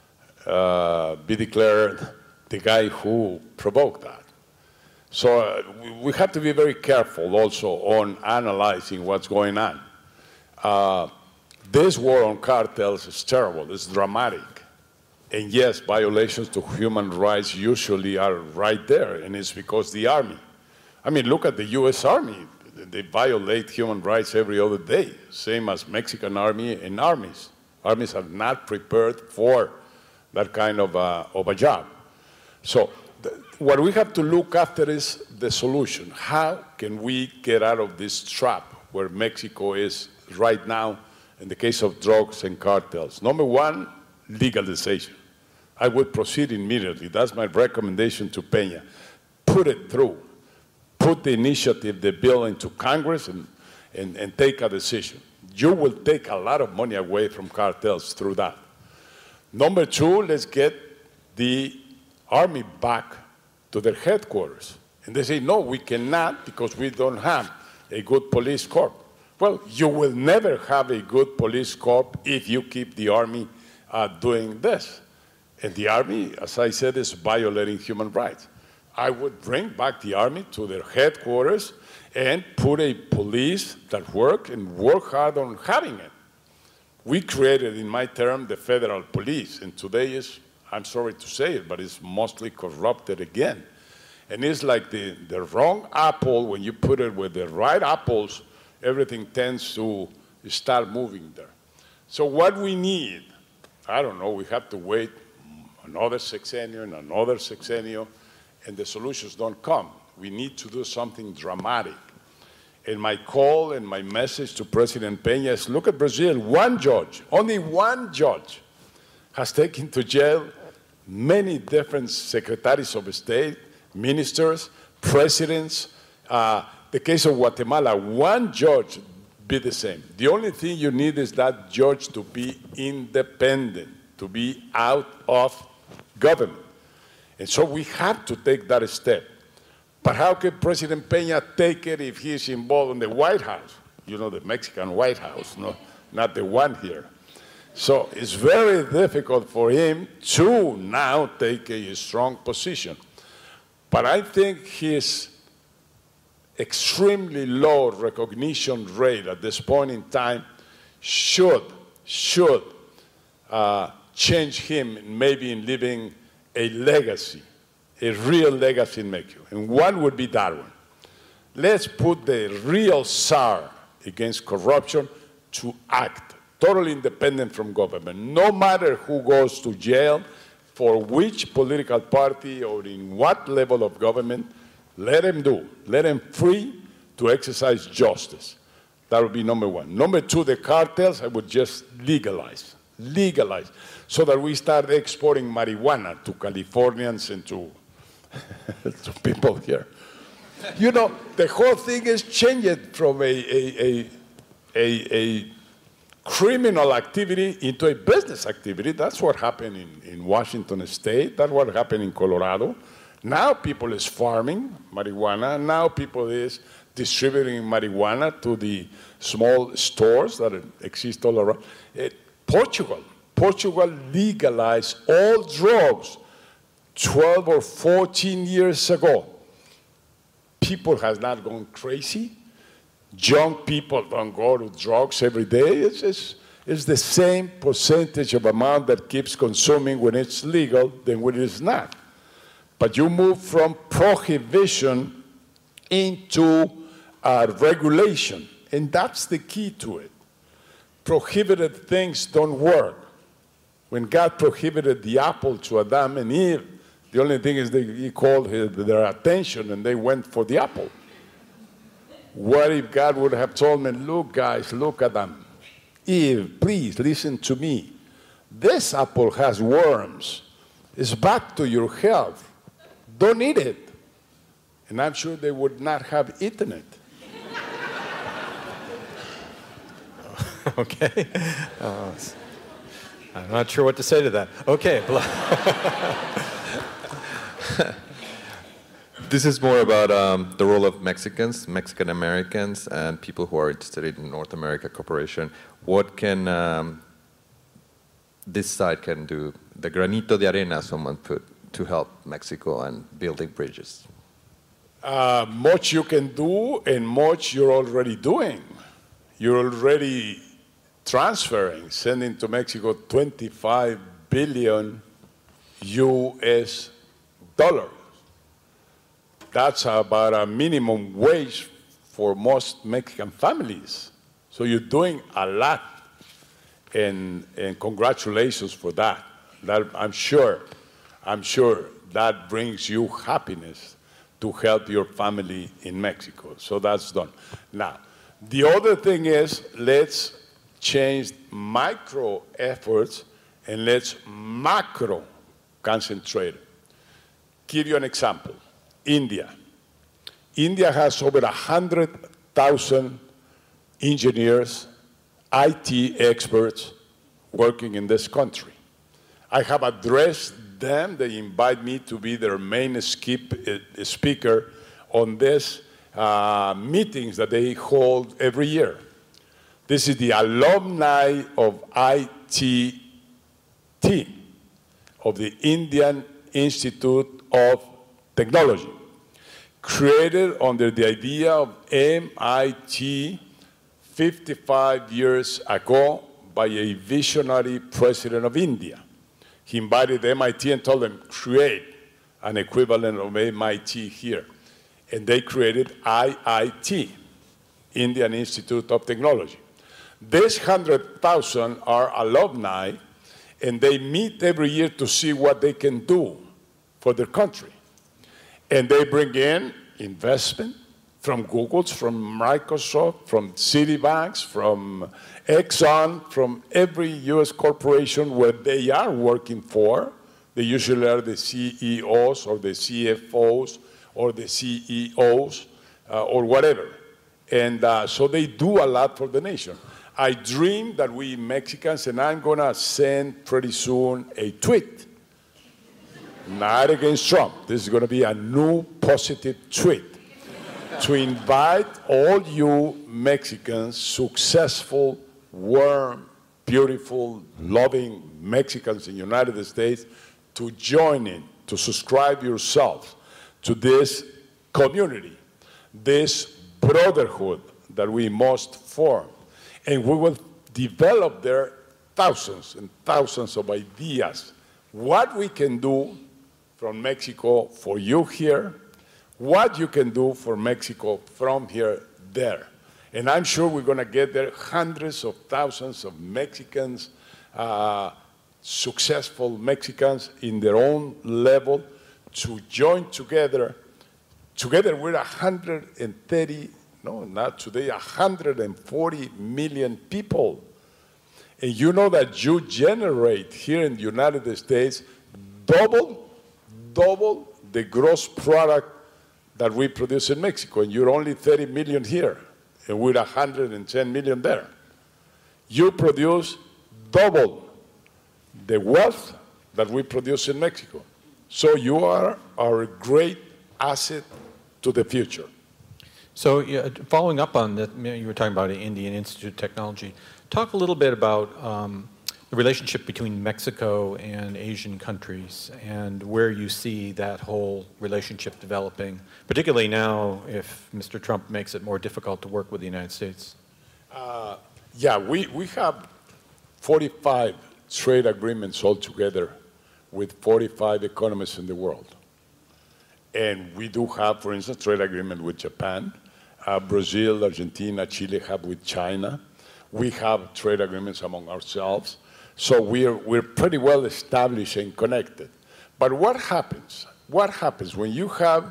uh, be declared the guy who provoked that? So uh, we, we have to be very careful also on analyzing what's going on. Uh, this war on cartels is terrible, it's dramatic. And yes, violations to human rights usually are right there, and it's because the army. I mean, look at the U S Army. They violate human rights every other day, same as Mexican army and armies. Armies are not prepared for that kind of, uh, of a job. So the, what we have to look after is the solution. How can we get out of this trap where Mexico is right now in the case of drugs and cartels? Number one, legalization. I would proceed immediately. That's my recommendation to Peña. Put it through. Put the initiative, the bill into Congress and, and, and take a decision. You will take a lot of money away from cartels through that. Number two, let's get the army back to their headquarters. And they say, no, we cannot because we don't have a good police corps. Well, you will never have a good police corps if you keep the army uh, doing this. And the army, as I said, is violating human rights. I would bring back the army to their headquarters and put a police that work and work hard on having it. We created, in my term, the federal police, and today is, I'm sorry to say it, but it's mostly corrupted again. And it's like the, the wrong apple, when you put it with the right apples, everything tends to start moving there. So what we need, I don't know, we have to wait another sexennial and another sexennial, and the solutions don't come. We need to do something dramatic. And my call and my message to President Peña is, look at Brazil, one judge, only one judge, has taken to jail many different secretaries of state, ministers, presidents. Uh, the case of Guatemala, one judge be the same. The only thing you need is that judge to be independent, to be out of government. And so we have to take that step. But how can President Peña take it if he's involved in the White House? You know, the Mexican White House, no, not the one here. So it's very difficult for him to now take a strong position. But I think his extremely low recognition rate at this point in time should, should uh, change him maybe in leaving a legacy, a real legacy in Mexico. And one would be that one. Let's put the real czar against corruption to act, totally independent from government. No matter who goes to jail, for which political party or in what level of government, let him do. Let him free to exercise justice. That would be number one. Number two, the cartels, I would just legalize, legalize, so that we start exporting marijuana to Californians and to, to people here. You know, the whole thing is changed from a, a, a, a, a criminal activity into a business activity. That's what happened in, in Washington State. That's what happened in Colorado. Now people is farming marijuana. Now people is distributing marijuana to the small stores that exist all around. It, Portugal. Portugal legalized all drugs twelve or fourteen years ago. People have not gone crazy. Young people don't go to drugs every day. It's, it's, it's the same percentage of amount that keeps consuming when it's legal than when it is not. But you move from prohibition into uh, regulation, and that's the key to it. Prohibited things don't work. When God prohibited the apple to Adam and Eve, the only thing is that he called their attention and they went for the apple. What if God would have told me, look guys, look at them. Eve, please listen to me. This apple has worms. It's bad to your health. Don't eat it. And I'm sure they would not have eaten it. Okay. Uh, I'm not sure what to say to that. Okay. This is more about um, the role of Mexicans, Mexican Americans, and people who are interested in North America cooperation. What can um, this side can do, the granito de arena someone put to help Mexico and building bridges? Uh, much you can do and much you're already doing. You're already transferring, sending to Mexico twenty-five billion U S dollars. That's about a minimum wage for most Mexican families. So you're doing a lot, and, and congratulations for that. That I'm sure, I'm sure that brings you happiness to help your family in Mexico. So that's done. Now, the other thing is, let's change micro efforts and let's macro concentrate. Give you an example. India. India has over one hundred thousand engineers, I T experts working in this country. I have addressed them. They invite me to be their main skip, uh, speaker on these uh, meetings that they hold every year. This is the alumni of I T T, of the Indian Institute of Technology, created under the idea of M I T fifty-five years ago by a visionary president of India. He invited M I T and told them, create an equivalent of M I T here. And they created I I T, Indian Institute of Technology. These one hundred thousand are alumni, and they meet every year to see what they can do for their country. And they bring in investment from Google's, from Microsoft, from Citibanks, from Exxon, from every U S corporation where they are working for. They usually are the C E Os or the C F Os or the C E Os uh, or whatever. And uh, so they do a lot for the nation. I dream that we Mexicans, and I'm going to send pretty soon a tweet, not against Trump. This is going to be a new positive tweet to invite all you Mexicans, successful, warm, beautiful, loving Mexicans in the United States, to join in, to subscribe yourselves to this community, this brotherhood that we must form. And we will develop there thousands and thousands of ideas, what we can do from Mexico for you here, what you can do for Mexico from here there. And I'm sure we're going to get there hundreds of thousands of Mexicans, uh, successful Mexicans in their own level, to join together. Together we're one hundred thirty, no, not today, one hundred forty million people. And you know that you generate here in the United States double, double the gross product that we produce in Mexico. And you're only thirty million here, and we're one hundred ten million there. You produce double the wealth that we produce in Mexico. So you are our great asset to the future. So yeah, following up on that, you were talking about the Indian Institute of Technology. Talk a little bit about um, the relationship between Mexico and Asian countries and where you see that whole relationship developing, particularly now if Mister Trump makes it more difficult to work with the United States. Uh, yeah, we, we have forty-five trade agreements altogether with forty-five economies in the world. And we do have, for instance, trade agreement with Japan. Uh, Brazil, Argentina, Chile have with China. We have trade agreements among ourselves. So we're, we're pretty well established and connected. But what happens? What happens when you have,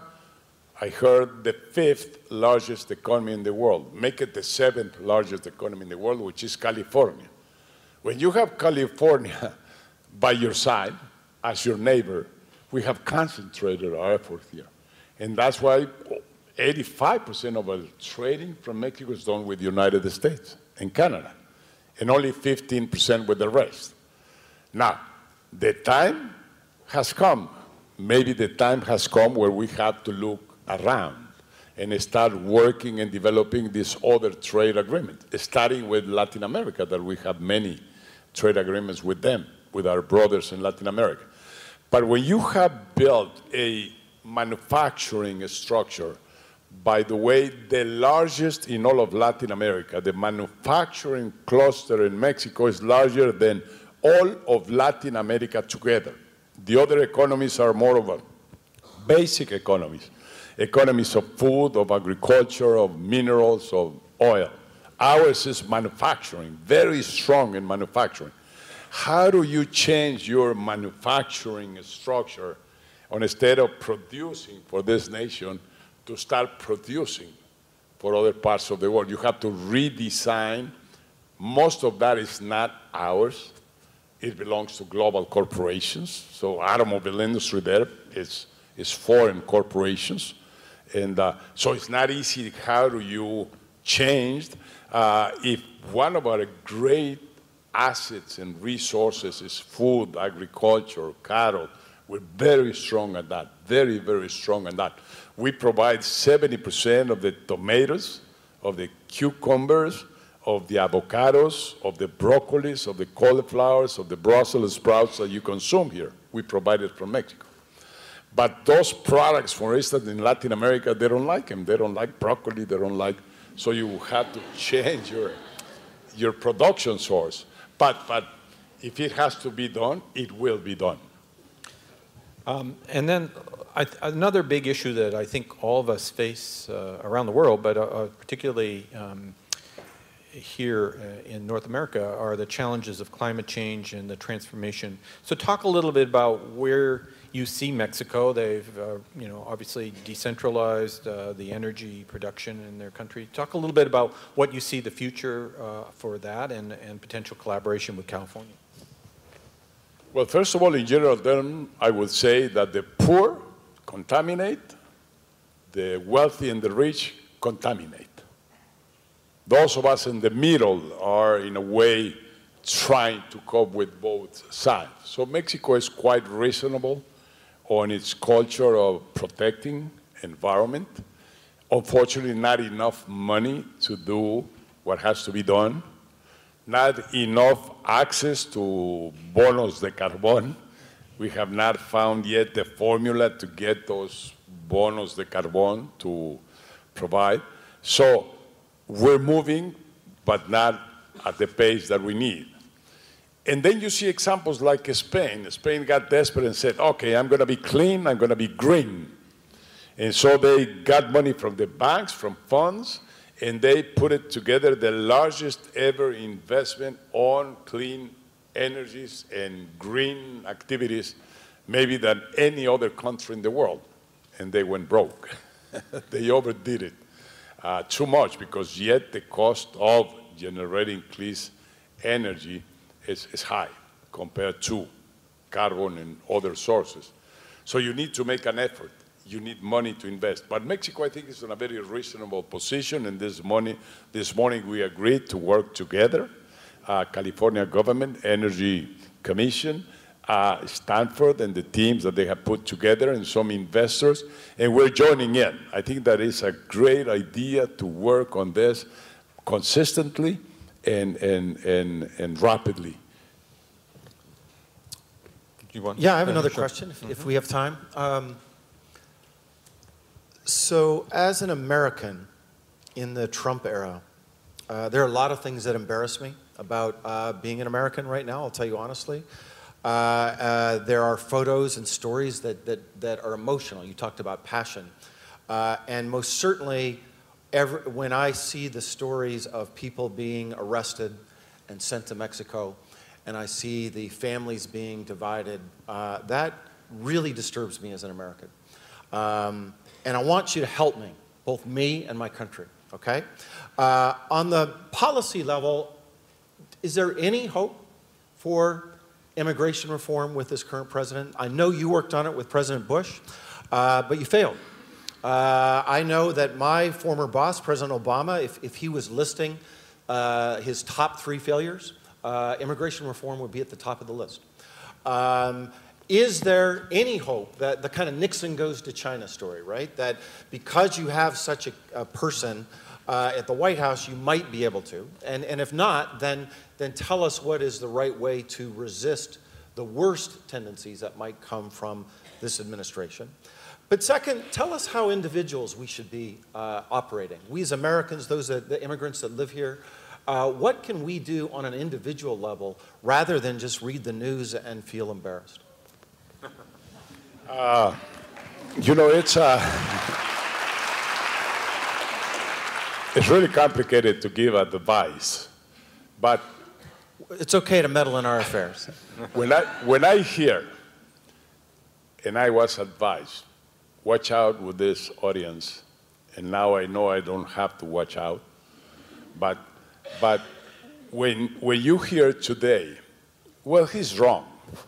I heard, the fifth largest economy in the world, make it the seventh largest economy in the world, which is California. When you have California by your side, as your neighbor, we have concentrated our effort here. And that's why eighty-five percent of our trading from Mexico is done with the United States and Canada, and only fifteen percent with the rest. Now, the time has come. Maybe the time has come where we have to look around and start working and developing this other trade agreement, starting with Latin America, that we have many trade agreements with them, with our brothers in Latin America. But when you have built a manufacturing structure, by the way, the largest in all of Latin America, the manufacturing cluster in Mexico is larger than all of Latin America together. The other economies are more of a basic economies, economies of food, of agriculture, of minerals, of oil. Ours is manufacturing, very strong in manufacturing. How do you change your manufacturing structure on, instead of producing for this nation, to start producing for other parts of the world? You have to redesign. Most of that is not ours. It belongs to global corporations. So automobile industry there is, is foreign corporations. And uh, so it's not easy. How do you change? Uh, if one of our great assets and resources is food, agriculture, cattle, we're very strong at that, very, very strong at that. We provide seventy percent of the tomatoes, of the cucumbers, of the avocados, of the broccolis, of the cauliflowers, of the Brussels sprouts that you consume here. We provide it from Mexico. But those products, for instance, in Latin America, they don't like them. They don't like broccoli, they don't like, so you have to change your, your production source. But, but if it has to be done, it will be done. Um, and then I th- another big issue that I think all of us face uh, around the world, but uh, uh, particularly um, here uh, in North America, are the challenges of climate change and the transformation. So talk a little bit about where you see Mexico. They've, uh, you know, obviously decentralized uh, the energy production in their country. Talk a little bit about what you see the future uh, for that and, and potential collaboration with California. Well, first of all, in general terms, I would say that the poor contaminate, the wealthy and the rich contaminate. Those of us in the middle are, in a way, trying to cope with both sides. So Mexico is quite reasonable on its culture of protecting environment. Unfortunately, not enough money to do what has to be done. Not enough access to bonos de carbón. We have not found yet the formula to get those bonos de carbón to provide. So we're moving, but not at the pace that we need. And then you see examples like Spain. Spain got desperate and said, okay, I'm going to be clean, I'm going to be green. And so they got money from the banks, from funds, and they put it together, the largest ever investment on clean energies and green activities, maybe than any other country in the world. And they went broke. They overdid it uh, too much, because yet the cost of generating clean energy is, is high compared to carbon and other sources. So you need to make an effort. You need money to invest. But Mexico, I think, is in a very reasonable position, and this, money, this morning we agreed to work together, uh, California government, Energy Commission, uh, Stanford, and the teams that they have put together, and some investors, and we're joining in. I think that is a great idea to work on this consistently and, and, and, and rapidly. You want yeah, I have another sure. question, if, mm-hmm. if we have time. Um, So as an American in the Trump era, uh, there are a lot of things that embarrass me about uh, being an American right now, I'll tell you honestly. Uh, uh, there are photos and stories that, that, that are emotional. You talked about passion. Uh, and most certainly, every, when I see the stories of people being arrested and sent to Mexico, and I see the families being divided, uh, that really disturbs me as an American. Um, And I want you to help me, both me and my country, okay? Uh, on the policy level, is there any hope for immigration reform with this current president? I know you worked on it with President Bush, uh, but you failed. Uh, I know that my former boss, President Obama, if, if he was listing uh, his top three failures, uh, immigration reform would be at the top of the list. Um, Is there any hope that the kind of Nixon goes to China story, right? That because you have such a, a person uh, at the White House, you might be able to. And, and if not, then, then tell us what is the right way to resist the worst tendencies that might come from this administration. But second, tell us how individuals we should be uh, operating. We as Americans, those that, the immigrants that live here, uh, what can we do on an individual level rather than just read the news and feel embarrassed? Uh, you know, it's uh, it's really complicated to give advice, but it's okay to meddle in our affairs. when I when I hear, and I was advised, watch out with this audience, and now I know I don't have to watch out, but but when when you hear today, well, he's wrong.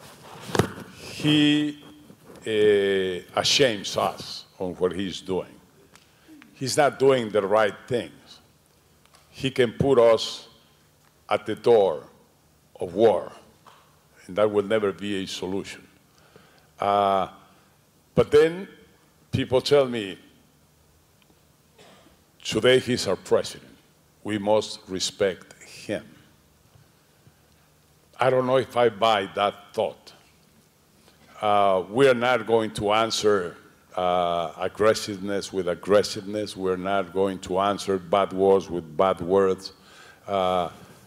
He Uh, ashames us on what he's doing. He's not doing the right things. He can put us at the door of war, and that will never be a solution. Uh, but then people tell me, today he's our president. We must respect him. I don't know if I buy that thought. Uh, we are not going to answer uh, aggressiveness with aggressiveness. We're not going to answer bad words with bad words. Uh,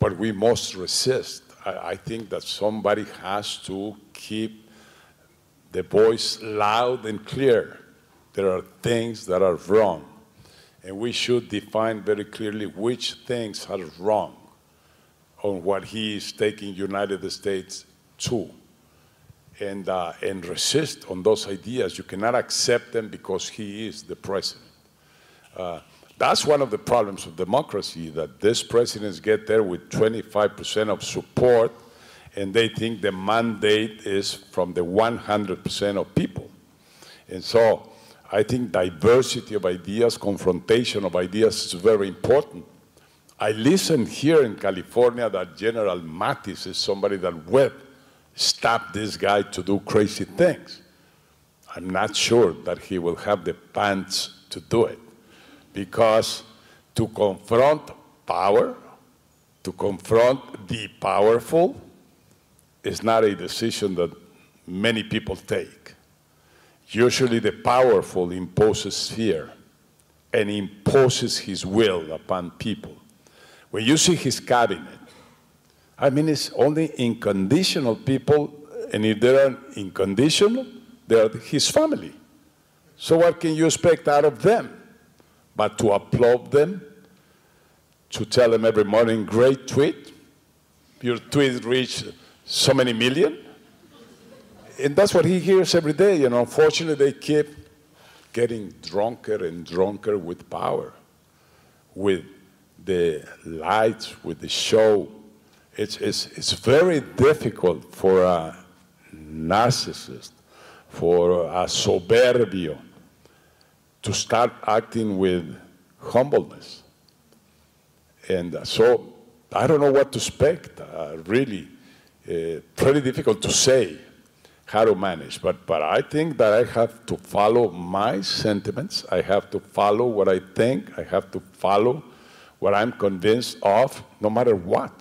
but we must resist. I, I think that somebody has to keep the voice loud and clear. There are things that are wrong, and we should define very clearly which things are wrong on what he is taking United States to, and, uh, and resist on those ideas. You cannot accept them because he is the president. Uh, that's one of the problems of democracy, that these presidents get there with twenty-five percent of support, and they think the mandate is from the one hundred percent of people. And so I think diversity of ideas, confrontation of ideas is very important. I listened here in California that General Mattis is somebody that will stop this guy to do crazy things. I'm not sure that he will have the pants to do it, because to confront power, to confront the powerful, is not a decision that many people take. Usually the powerful imposes fear and imposes his will upon people. When you see his cabinet, I mean, it's only unconditional people, and if they are unconditional, they are his family. So what can you expect out of them? But to applaud them, to tell them every morning, great tweet, your tweet reached so many million. And that's what he hears every day. And unfortunately, they keep getting drunker and drunker with power, with the lights, with the show. It's, it's, it's very difficult for a narcissist, for a soberbio, to start acting with humbleness. And so I don't know what to expect, uh, really. Uh, pretty difficult to say how to manage, but, but I think that I have to follow my sentiments. I have to follow what I think. I have to follow what I'm convinced of, no matter what.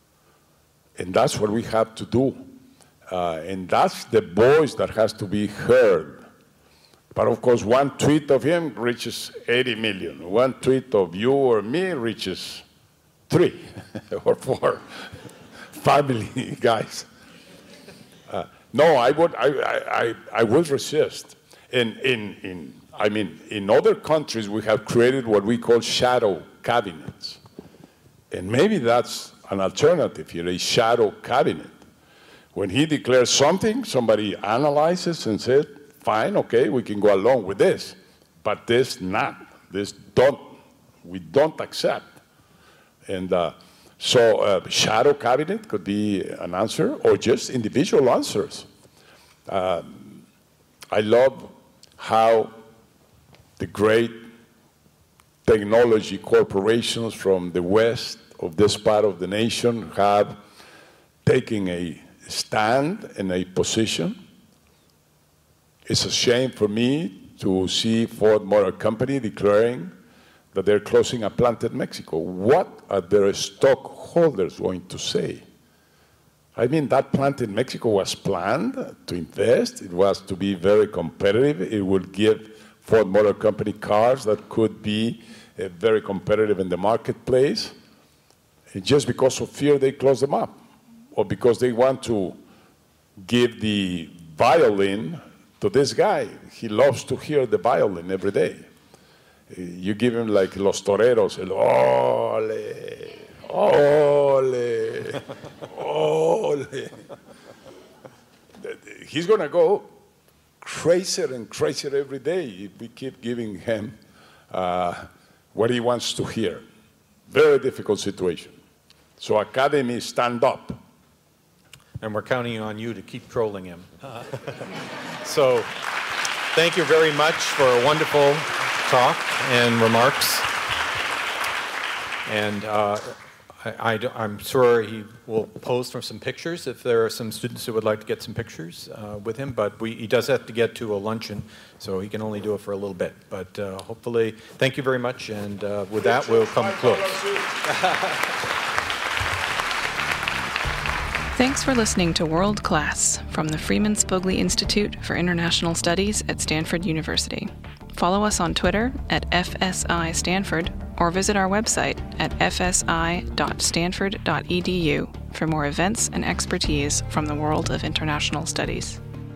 And that's what we have to do. Uh, and that's the voice that has to be heard. But of course, one tweet of him reaches eighty million. One tweet of you or me reaches three or four family guys. Uh, no, I would, I, I, I would resist. In, in, in, I mean, in other countries, we have created what we call shadow cabinets. And maybe that's an alternative here, a shadow cabinet. When he declares something, somebody analyzes and says, fine, okay, we can go along with this. But this not, this don't, we don't accept. And uh, so uh, shadow cabinet could be an answer, or just individual answers. Uh, I love how the great technology corporations from the west of this part of the nation have taken a stand and a position. It's a shame for me to see Ford Motor Company declaring that they're closing a plant in Mexico. What are their stockholders going to say? I mean, that plant in Mexico was planned to invest. It was to be very competitive. It would give Ford Motor Company cars that could be uh, very competitive in the marketplace. And just because of fear, they close them up. Or because they want to give the violin to this guy. He loves to hear the violin every day. You give him like Los Toreros, el ole, ole, ole. He's going to go crazier and crazier every day if we keep giving him uh, what he wants to hear. Very difficult situation. So Academy, stand up. And we're counting on you to keep trolling him. So thank you very much for a wonderful talk and remarks. And uh, I, am sure he will pose for some pictures if there are some students who would like to get some pictures uh, with him. But we, he does have to get to a luncheon, so he can only do it for a little bit. But uh, hopefully, thank you very much. And uh, with that, we'll come close. Thanks for listening to World Class from the Freeman Spogli Institute for International Studies at Stanford University. Follow us on Twitter at F S I Stanford or visit our website at f s i dot stanford dot e d u for more events and expertise from the world of international studies.